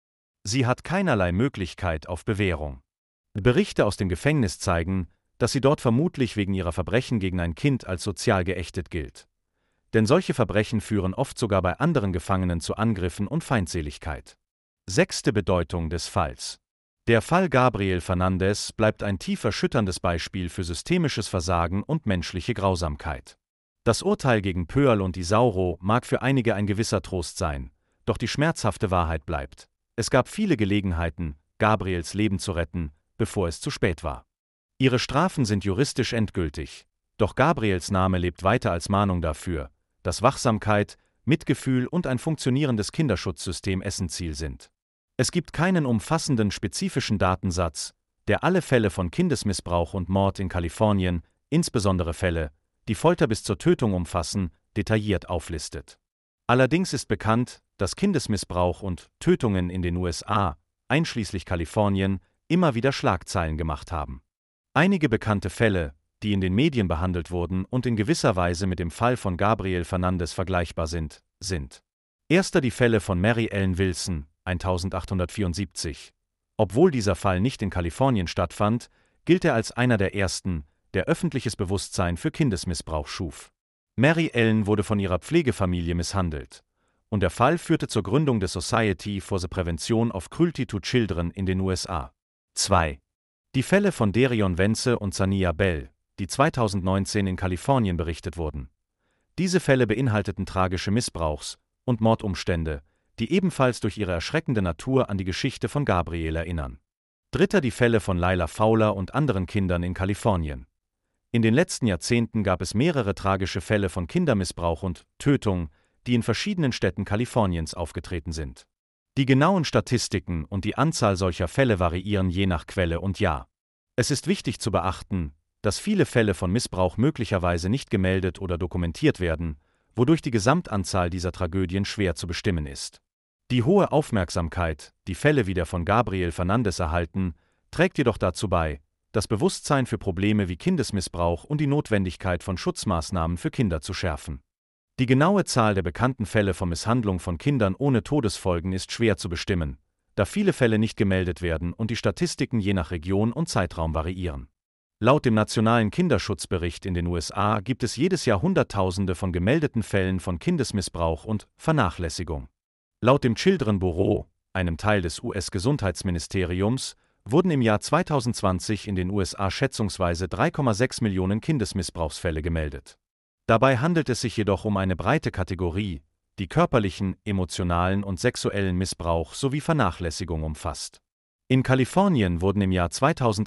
Sie hat keinerlei Möglichkeit auf Bewährung. Berichte aus dem Gefängnis zeigen, dass sie dort vermutlich wegen ihrer Verbrechen gegen ein Kind als sozial geächtet gilt. Denn solche Verbrechen führen oft sogar bei anderen Gefangenen zu Angriffen und Feindseligkeit. 6. Bedeutung des Falls. Der Fall Gabriel Fernandes bleibt ein tief erschütterndes Beispiel für systemisches Versagen und menschliche Grausamkeit. Das Urteil gegen Pöerl und Isauro mag für einige ein gewisser Trost sein, doch die schmerzhafte Wahrheit bleibt: Es gab viele Gelegenheiten, Gabriels Leben zu retten, bevor es zu spät war. Ihre Strafen sind juristisch endgültig, doch Gabriels Name lebt weiter als Mahnung dafür, dass Wachsamkeit, Mitgefühl und ein funktionierendes Kinderschutzsystem Essenziel sind. Es gibt keinen umfassenden spezifischen Datensatz, der alle Fälle von Kindesmissbrauch und Mord in Kalifornien, insbesondere Fälle, die Folter bis zur Tötung umfassen, detailliert auflistet. Allerdings ist bekannt, dass Kindesmissbrauch und Tötungen in den USA, einschließlich Kalifornien, immer wieder Schlagzeilen gemacht haben. Einige bekannte Fälle, die in den Medien behandelt wurden und in gewisser Weise mit dem Fall von Gabriel Fernandes vergleichbar sind: Erster die Fälle von Mary Ellen Wilson, 1874. Obwohl dieser Fall nicht in Kalifornien stattfand, gilt er als einer der ersten, der öffentliches Bewusstsein für Kindesmissbrauch schuf. Mary Ellen wurde von ihrer Pflegefamilie misshandelt, und der Fall führte zur Gründung der Society for the Prevention of Cruelty to Children in den USA. 2. Die Fälle von Derion Wenze und Zania Bell, die 2019 in Kalifornien berichtet wurden. Diese Fälle beinhalteten tragische Missbrauchs- und Mordumstände, die ebenfalls durch ihre erschreckende Natur an die Geschichte von Gabriel erinnern. 3. Die Fälle von Laila Fowler und anderen Kindern in Kalifornien. In den letzten Jahrzehnten gab es mehrere tragische Fälle von Kindermissbrauch und Tötung, die in verschiedenen Städten Kaliforniens aufgetreten sind. Die genauen Statistiken und die Anzahl solcher Fälle variieren je nach Quelle und Jahr. Es ist wichtig zu beachten, dass viele Fälle von Missbrauch möglicherweise nicht gemeldet oder dokumentiert werden, wodurch die Gesamtanzahl dieser Tragödien schwer zu bestimmen ist. Die hohe Aufmerksamkeit, die Fälle wie der von Gabriel Fernandes erhalten, trägt jedoch dazu bei, das Bewusstsein für Probleme wie Kindesmissbrauch und die Notwendigkeit von Schutzmaßnahmen für Kinder zu schärfen. Die genaue Zahl der bekannten Fälle von Misshandlung von Kindern ohne Todesfolgen ist schwer zu bestimmen, da viele Fälle nicht gemeldet werden und die Statistiken je nach Region und Zeitraum variieren. Laut dem Nationalen Kinderschutzbericht in den USA gibt es jedes Jahr Hunderttausende von gemeldeten Fällen von Kindesmissbrauch und Vernachlässigung. Laut dem Children Bureau, einem Teil des US-Gesundheitsministeriums, wurden im Jahr 2020 in den USA schätzungsweise 3,6 Millionen Kindesmissbrauchsfälle gemeldet. Dabei handelt es sich jedoch um eine breite Kategorie, die körperlichen, emotionalen und sexuellen Missbrauch sowie Vernachlässigung umfasst. In Kalifornien wurden im Jahr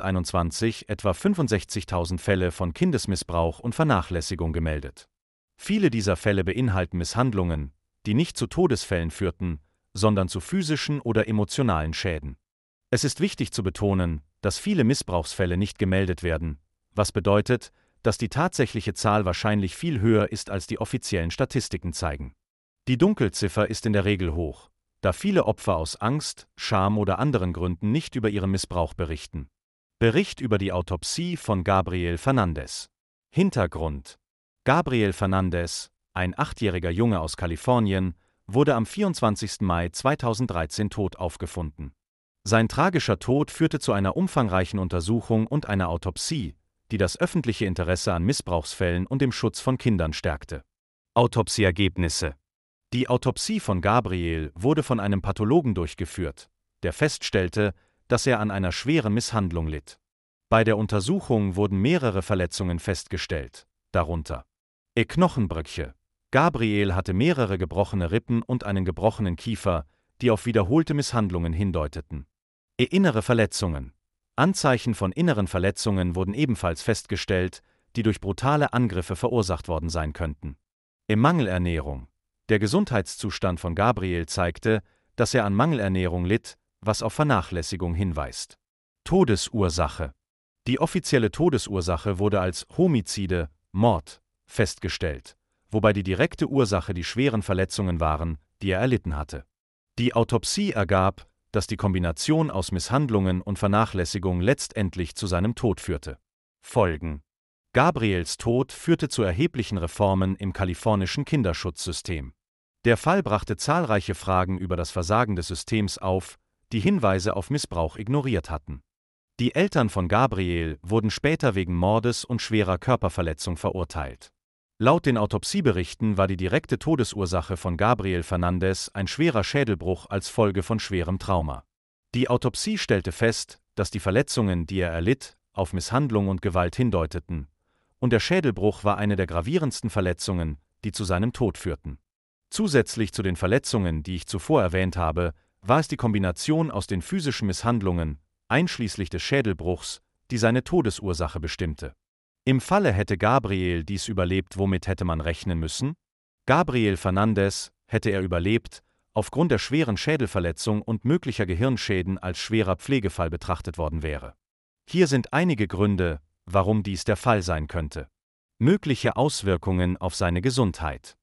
2021 etwa 65.000 Fälle von Kindesmissbrauch und Vernachlässigung gemeldet. Viele dieser Fälle beinhalten Misshandlungen, die nicht zu Todesfällen führten, sondern zu physischen oder emotionalen Schäden. Es ist wichtig zu betonen, dass viele Missbrauchsfälle nicht gemeldet werden, was bedeutet, dass die tatsächliche Zahl wahrscheinlich viel höher ist, als die offiziellen Statistiken zeigen. Die Dunkelziffer ist in der Regel hoch, da viele Opfer aus Angst, Scham oder anderen Gründen nicht über ihren Missbrauch berichten. Bericht über die Autopsie von Gabriel Fernandes. Hintergrund: Gabriel Fernandes, ein 8-jähriger Junge aus Kalifornien, wurde am 24. Mai 2013 tot aufgefunden. Sein tragischer Tod führte zu einer umfangreichen Untersuchung und einer Autopsie, die das öffentliche Interesse an Missbrauchsfällen und dem Schutz von Kindern stärkte. Autopsieergebnisse: Die Autopsie von Gabriel wurde von einem Pathologen durchgeführt, der feststellte, dass er an einer schweren Misshandlung litt. Bei der Untersuchung wurden mehrere Verletzungen festgestellt, darunter Knochenbrüche. Gabriel hatte mehrere gebrochene Rippen und einen gebrochenen Kiefer, die auf wiederholte Misshandlungen hindeuteten. Innere Verletzungen. Anzeichen von inneren Verletzungen wurden ebenfalls festgestellt, die durch brutale Angriffe verursacht worden sein könnten. Mangelernährung. Der Gesundheitszustand von Gabriel zeigte, dass er an Mangelernährung litt, was auf Vernachlässigung hinweist. Todesursache. Die offizielle Todesursache wurde als Homizide, Mord, festgestellt, wobei die direkte Ursache die schweren Verletzungen waren, die er erlitten hatte. Die Autopsie ergab, dass die Kombination aus Misshandlungen und Vernachlässigung letztendlich zu seinem Tod führte. Folgen: Gabriels Tod führte zu erheblichen Reformen im kalifornischen Kinderschutzsystem. Der Fall brachte zahlreiche Fragen über das Versagen des Systems auf, die Hinweise auf Missbrauch ignoriert hatten. Die Eltern von Gabriel wurden später wegen Mordes und schwerer Körperverletzung verurteilt. Laut den Autopsieberichten war die direkte Todesursache von Gabriel Fernandes ein schwerer Schädelbruch als Folge von schwerem Trauma. Die Autopsie stellte fest, dass die Verletzungen, die er erlitt, auf Misshandlung und Gewalt hindeuteten, und der Schädelbruch war eine der gravierendsten Verletzungen, die zu seinem Tod führten. Zusätzlich zu den Verletzungen, die ich zuvor erwähnt habe, war es die Kombination aus den physischen Misshandlungen, einschließlich des Schädelbruchs, die seine Todesursache bestimmte. Im Falle hätte Gabriel dies überlebt, womit hätte man rechnen müssen? Gabriel Fernandes, hätte er überlebt, aufgrund der schweren Schädelverletzung und möglicher Gehirnschäden als schwerer Pflegefall betrachtet worden wäre. Hier sind einige Gründe, warum dies der Fall sein könnte. Mögliche Auswirkungen auf seine Gesundheit.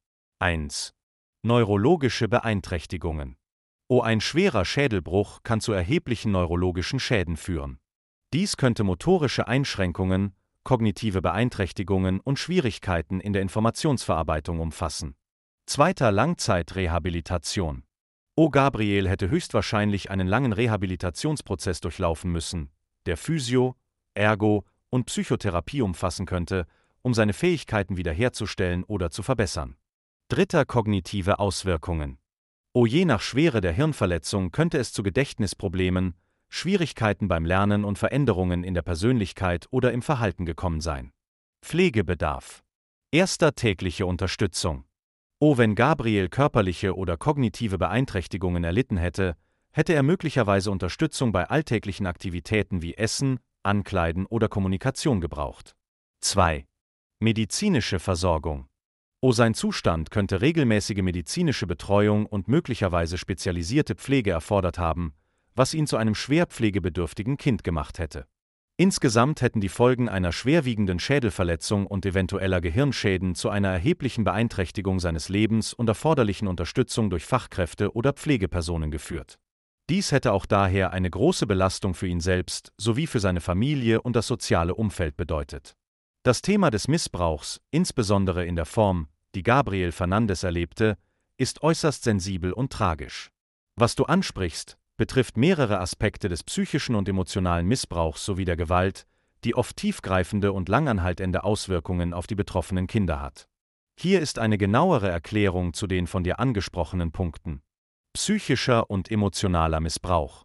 1. Neurologische Beeinträchtigungen. Ein schwerer Schädelbruch kann zu erheblichen neurologischen Schäden führen. Dies könnte motorische Einschränkungen, kognitive Beeinträchtigungen und Schwierigkeiten in der Informationsverarbeitung umfassen. 2. Langzeitrehabilitation. Gabriel hätte höchstwahrscheinlich einen langen Rehabilitationsprozess durchlaufen müssen, der Physio-, Ergo- und Psychotherapie umfassen könnte, um seine Fähigkeiten wiederherzustellen oder zu verbessern. 3. Kognitive Auswirkungen. Je nach Schwere der Hirnverletzung könnte es zu Gedächtnisproblemen, Schwierigkeiten beim Lernen und Veränderungen in der Persönlichkeit oder im Verhalten gekommen sein. Pflegebedarf. 1. Tägliche Unterstützung. Wenn Gabriel körperliche oder kognitive Beeinträchtigungen erlitten hätte, hätte er möglicherweise Unterstützung bei alltäglichen Aktivitäten wie Essen, Ankleiden oder Kommunikation gebraucht. 2. Medizinische Versorgung. Sein Zustand könnte regelmäßige medizinische Betreuung und möglicherweise spezialisierte Pflege erfordert haben, was ihn zu einem schwer pflegebedürftigen Kind gemacht hätte. Insgesamt hätten die Folgen einer schwerwiegenden Schädelverletzung und eventueller Gehirnschäden zu einer erheblichen Beeinträchtigung seines Lebens und erforderlichen Unterstützung durch Fachkräfte oder Pflegepersonen geführt. Dies hätte auch daher eine große Belastung für ihn selbst sowie für seine Familie und das soziale Umfeld bedeutet. Das Thema des Missbrauchs, insbesondere in der Form, die Gabriel Fernandes erlebte, ist äußerst sensibel und tragisch. Was du ansprichst, betrifft mehrere Aspekte des psychischen und emotionalen Missbrauchs sowie der Gewalt, die oft tiefgreifende und langanhaltende Auswirkungen auf die betroffenen Kinder hat. Hier ist eine genauere Erklärung zu den von dir angesprochenen Punkten. Psychischer und emotionaler Missbrauch.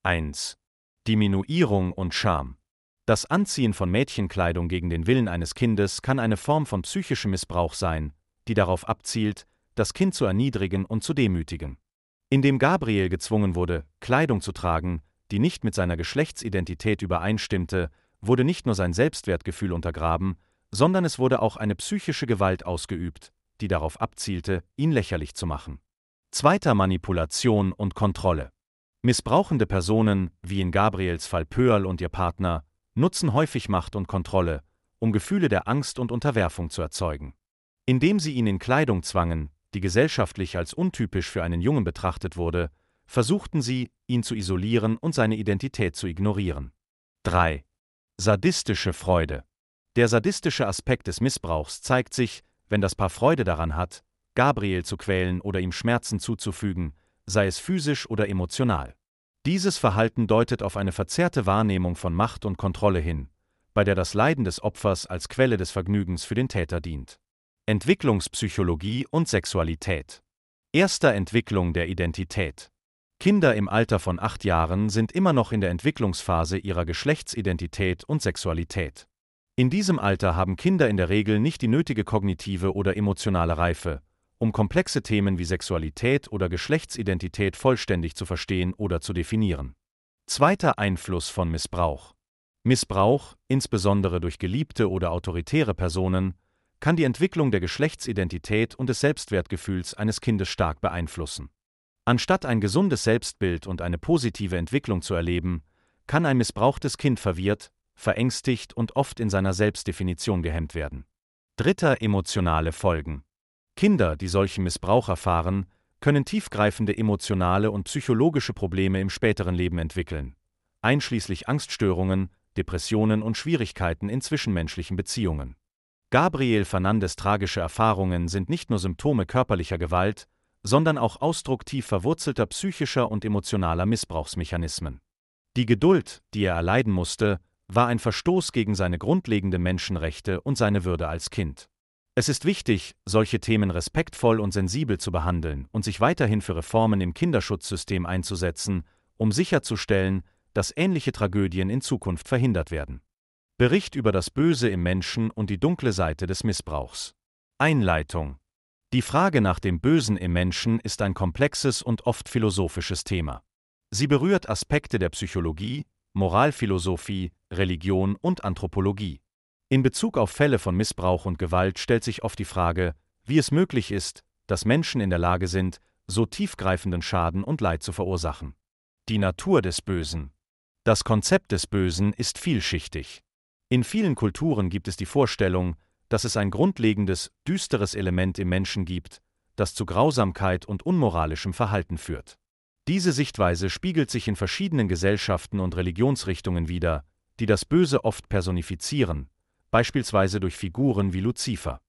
1. Diminuierung und Scham. Das Anziehen von Mädchenkleidung gegen den Willen eines Kindes kann eine Form von psychischem Missbrauch sein, die darauf abzielt, das Kind zu erniedrigen und zu demütigen. Indem Gabriel gezwungen wurde, Kleidung zu tragen, die nicht mit seiner Geschlechtsidentität übereinstimmte, wurde nicht nur sein Selbstwertgefühl untergraben, sondern es wurde auch eine psychische Gewalt ausgeübt, die darauf abzielte, ihn lächerlich zu machen. 2. Manipulation und Kontrolle. Missbrauchende Personen, wie in Gabriels Fall Pearl und ihr Partner, nutzen häufig Macht und Kontrolle, um Gefühle der Angst und Unterwerfung zu erzeugen. Indem sie ihn in Kleidung zwangen, die gesellschaftlich als untypisch für einen Jungen betrachtet wurde, versuchten sie, ihn zu isolieren und seine Identität zu ignorieren. 3. Sadistische Freude. Der sadistische Aspekt des Missbrauchs zeigt sich, wenn das Paar Freude daran hat, Gabriel zu quälen oder ihm Schmerzen zuzufügen, sei es physisch oder emotional. Dieses Verhalten deutet auf eine verzerrte Wahrnehmung von Macht und Kontrolle hin, bei der das Leiden des Opfers als Quelle des Vergnügens für den Täter dient. Entwicklungspsychologie und Sexualität. Erster Entwicklung der Identität. Kinder im Alter von 8 Jahren sind immer noch in der Entwicklungsphase ihrer Geschlechtsidentität und Sexualität. In diesem Alter haben Kinder in der Regel nicht die nötige kognitive oder emotionale Reife, um komplexe Themen wie Sexualität oder Geschlechtsidentität vollständig zu verstehen oder zu definieren. Zweiter Einfluss von Missbrauch. Missbrauch, insbesondere durch geliebte oder autoritäre Personen, kann die Entwicklung der Geschlechtsidentität und des Selbstwertgefühls eines Kindes stark beeinflussen. Anstatt ein gesundes Selbstbild und eine positive Entwicklung zu erleben, kann ein missbrauchtes Kind verwirrt, verängstigt und oft in seiner Selbstdefinition gehemmt werden. Dritter emotionale Folgen. Kinder, die solchen Missbrauch erfahren, können tiefgreifende emotionale und psychologische Probleme im späteren Leben entwickeln, einschließlich Angststörungen, Depressionen und Schwierigkeiten in zwischenmenschlichen Beziehungen. Gabriel Fernandes' tragische Erfahrungen sind nicht nur Symptome körperlicher Gewalt, sondern auch Ausdruck tief verwurzelter psychischer und emotionaler Missbrauchsmechanismen. Die Geduld, die er erleiden musste, war ein Verstoß gegen seine grundlegenden Menschenrechte und seine Würde als Kind. Es ist wichtig, solche Themen respektvoll und sensibel zu behandeln und sich weiterhin für Reformen im Kinderschutzsystem einzusetzen, um sicherzustellen, dass ähnliche Tragödien in Zukunft verhindert werden. Bericht über das Böse im Menschen und die dunkle Seite des Missbrauchs. Einleitung. Die Frage nach dem Bösen im Menschen ist ein komplexes und oft philosophisches Thema. Sie berührt Aspekte der Psychologie, Moralphilosophie, Religion und Anthropologie. In Bezug auf Fälle von Missbrauch und Gewalt stellt sich oft die Frage, wie es möglich ist, dass Menschen in der Lage sind, so tiefgreifenden Schaden und Leid zu verursachen. Die Natur des Bösen. Das Konzept des Bösen ist vielschichtig. In vielen Kulturen gibt es die Vorstellung, dass es ein grundlegendes, düsteres Element im Menschen gibt, das zu Grausamkeit und unmoralischem Verhalten führt. Diese Sichtweise spiegelt sich in verschiedenen Gesellschaften und Religionsrichtungen wider, die das Böse oft personifizieren, beispielsweise durch Figuren wie Luzifer.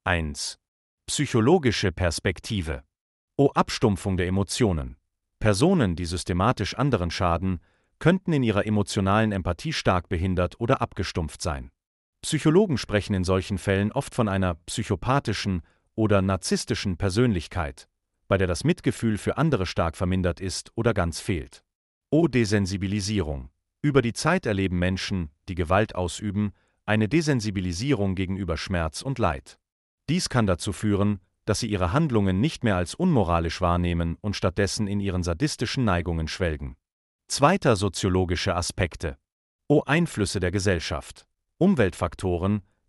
1. Psychologische Perspektive. Abstumpfung der Emotionen. Personen, die systematisch anderen schaden, könnten in ihrer emotionalen Empathie stark behindert oder abgestumpft sein. Psychologen sprechen in solchen Fällen oft von einer psychopathischen oder narzisstischen Persönlichkeit, bei der das Mitgefühl für andere stark vermindert ist oder ganz fehlt. Desensibilisierung. Über die Zeit erleben Menschen, die Gewalt ausüben, eine Desensibilisierung gegenüber Schmerz und Leid. Dies kann dazu führen, dass sie ihre Handlungen nicht mehr als unmoralisch wahrnehmen und stattdessen in ihren sadistischen Neigungen schwelgen. Zweiter soziologische Aspekte. Einflüsse der Gesellschaft. Umweltfaktoren,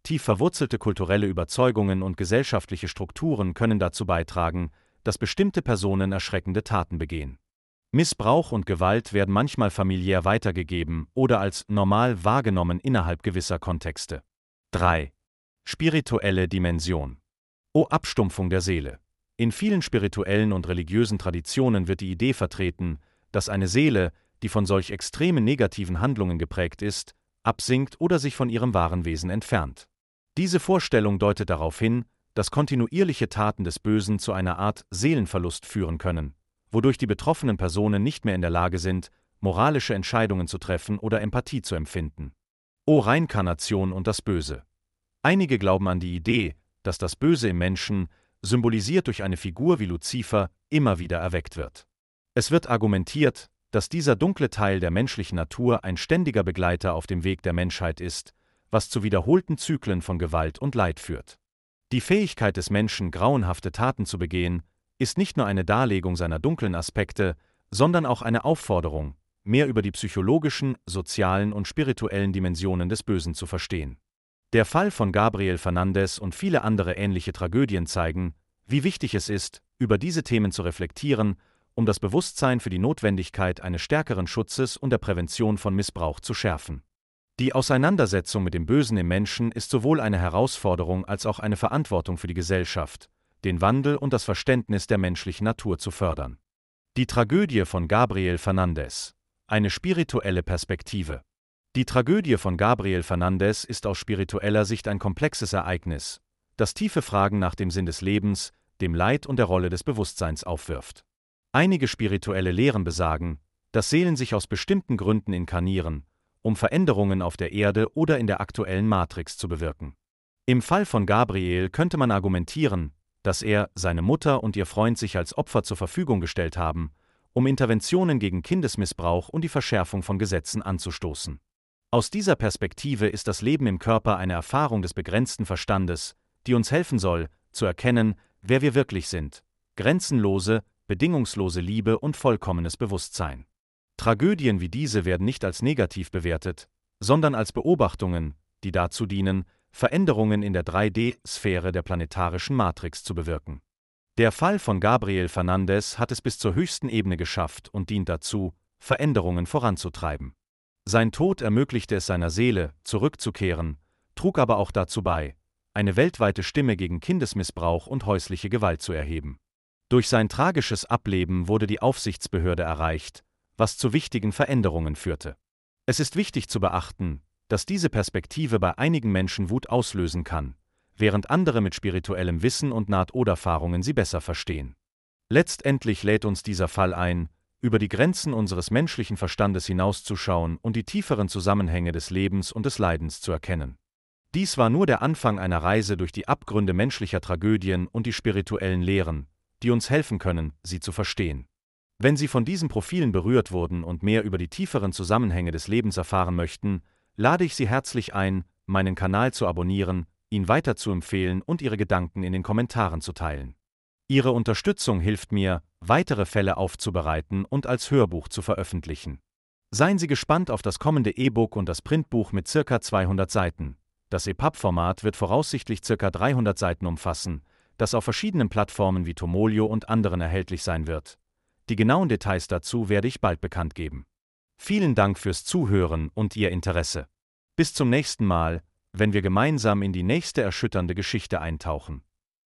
Tief verwurzelte kulturelle Überzeugungen und gesellschaftliche Strukturen können dazu beitragen, dass bestimmte Personen erschreckende Taten begehen. Missbrauch und Gewalt werden manchmal familiär weitergegeben oder als normal wahrgenommen innerhalb gewisser Kontexte. 3. Spirituelle Dimension. Abstumpfung der Seele. In vielen spirituellen und religiösen Traditionen wird die Idee vertreten, dass eine Seele, die von solch extremen negativen Handlungen geprägt ist, absinkt oder sich von ihrem wahren Wesen entfernt. Diese Vorstellung deutet darauf hin, dass kontinuierliche Taten des Bösen zu einer Art Seelenverlust führen können, wodurch die betroffenen Personen nicht mehr in der Lage sind, moralische Entscheidungen zu treffen oder Empathie zu empfinden. Reinkarnation und das Böse. Einige glauben an die Idee, dass das Böse im Menschen, symbolisiert durch eine Figur wie Luzifer, immer wieder erweckt wird. Es wird argumentiert, dass dieser dunkle Teil der menschlichen Natur ein ständiger Begleiter auf dem Weg der Menschheit ist, was zu wiederholten Zyklen von Gewalt und Leid führt. Die Fähigkeit des Menschen, grauenhafte Taten zu begehen, ist nicht nur eine Darlegung seiner dunklen Aspekte, sondern auch eine Aufforderung, mehr über die psychologischen, sozialen und spirituellen Dimensionen des Bösen zu verstehen. Der Fall von Gabriel Fernandes und viele andere ähnliche Tragödien zeigen, wie wichtig es ist, über diese Themen zu reflektieren, um das Bewusstsein für die Notwendigkeit eines stärkeren Schutzes und der Prävention von Missbrauch zu schärfen. Die Auseinandersetzung mit dem Bösen im Menschen ist sowohl eine Herausforderung als auch eine Verantwortung für die Gesellschaft, den Wandel und das Verständnis der menschlichen Natur zu fördern. Die Tragödie von Gabriel Fernandes. Eine spirituelle Perspektive. Die Tragödie von Gabriel Fernandes ist aus spiritueller Sicht ein komplexes Ereignis, das tiefe Fragen nach dem Sinn des Lebens, dem Leid und der Rolle des Bewusstseins aufwirft. Einige spirituelle Lehren besagen, dass Seelen sich aus bestimmten Gründen inkarnieren, um Veränderungen auf der Erde oder in der aktuellen Matrix zu bewirken. Im Fall von Gabriel könnte man argumentieren, dass er, seine Mutter und ihr Freund sich als Opfer zur Verfügung gestellt haben, um Interventionen gegen Kindesmissbrauch und die Verschärfung von Gesetzen anzustoßen. Aus dieser Perspektive ist das Leben im Körper eine Erfahrung des begrenzten Verstandes, die uns helfen soll, zu erkennen, wer wir wirklich sind: grenzenlose, bedingungslose Liebe und vollkommenes Bewusstsein. Tragödien wie diese werden nicht als negativ bewertet, sondern als Beobachtungen, die dazu dienen, Veränderungen in der 3D-Sphäre der planetarischen Matrix zu bewirken. Der Fall von Gabriel Fernandes hat es bis zur höchsten Ebene geschafft und dient dazu, Veränderungen voranzutreiben. Sein Tod ermöglichte es seiner Seele, zurückzukehren, trug aber auch dazu bei, eine weltweite Stimme gegen Kindesmissbrauch und häusliche Gewalt zu erheben. Durch sein tragisches Ableben wurde die Aufsichtsbehörde erreicht, was zu wichtigen Veränderungen führte. Es ist wichtig zu beachten, dass diese Perspektive bei einigen Menschen Wut auslösen kann, während andere mit spirituellem Wissen und Nahtoderfahrungen sie besser verstehen. Letztendlich lädt uns dieser Fall ein, über die Grenzen unseres menschlichen Verstandes hinauszuschauen und die tieferen Zusammenhänge des Lebens und des Leidens zu erkennen. Dies war nur der Anfang einer Reise durch die Abgründe menschlicher Tragödien und die spirituellen Lehren, die uns helfen können, sie zu verstehen. Wenn Sie von diesen Profilen berührt wurden und mehr über die tieferen Zusammenhänge des Lebens erfahren möchten, lade ich Sie herzlich ein, meinen Kanal zu abonnieren, ihn weiterzuempfehlen und Ihre Gedanken in den Kommentaren zu teilen. Ihre Unterstützung hilft mir, weitere Fälle aufzubereiten und als Hörbuch zu veröffentlichen. Seien Sie gespannt auf das kommende E-Book und das Printbuch mit ca. 200 Seiten. Das EPUB-Format wird voraussichtlich ca. 300 Seiten umfassen, das auf verschiedenen Plattformen wie Tomolio und anderen erhältlich sein wird. Die genauen Details dazu werde ich bald bekannt geben. Vielen Dank fürs Zuhören und Ihr Interesse. Bis zum nächsten Mal, wenn wir gemeinsam in die nächste erschütternde Geschichte eintauchen.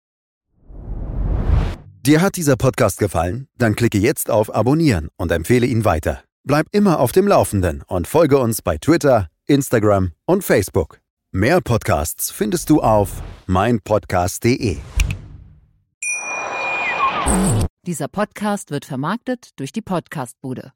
Dir hat dieser Podcast gefallen? Dann klicke jetzt auf Abonnieren und empfehle ihn weiter. Bleib immer auf dem Laufenden und folge uns bei Twitter, Instagram und Facebook. Mehr Podcasts findest du auf meinpodcast.de. Dieser Podcast wird vermarktet durch die Podcast-Bude.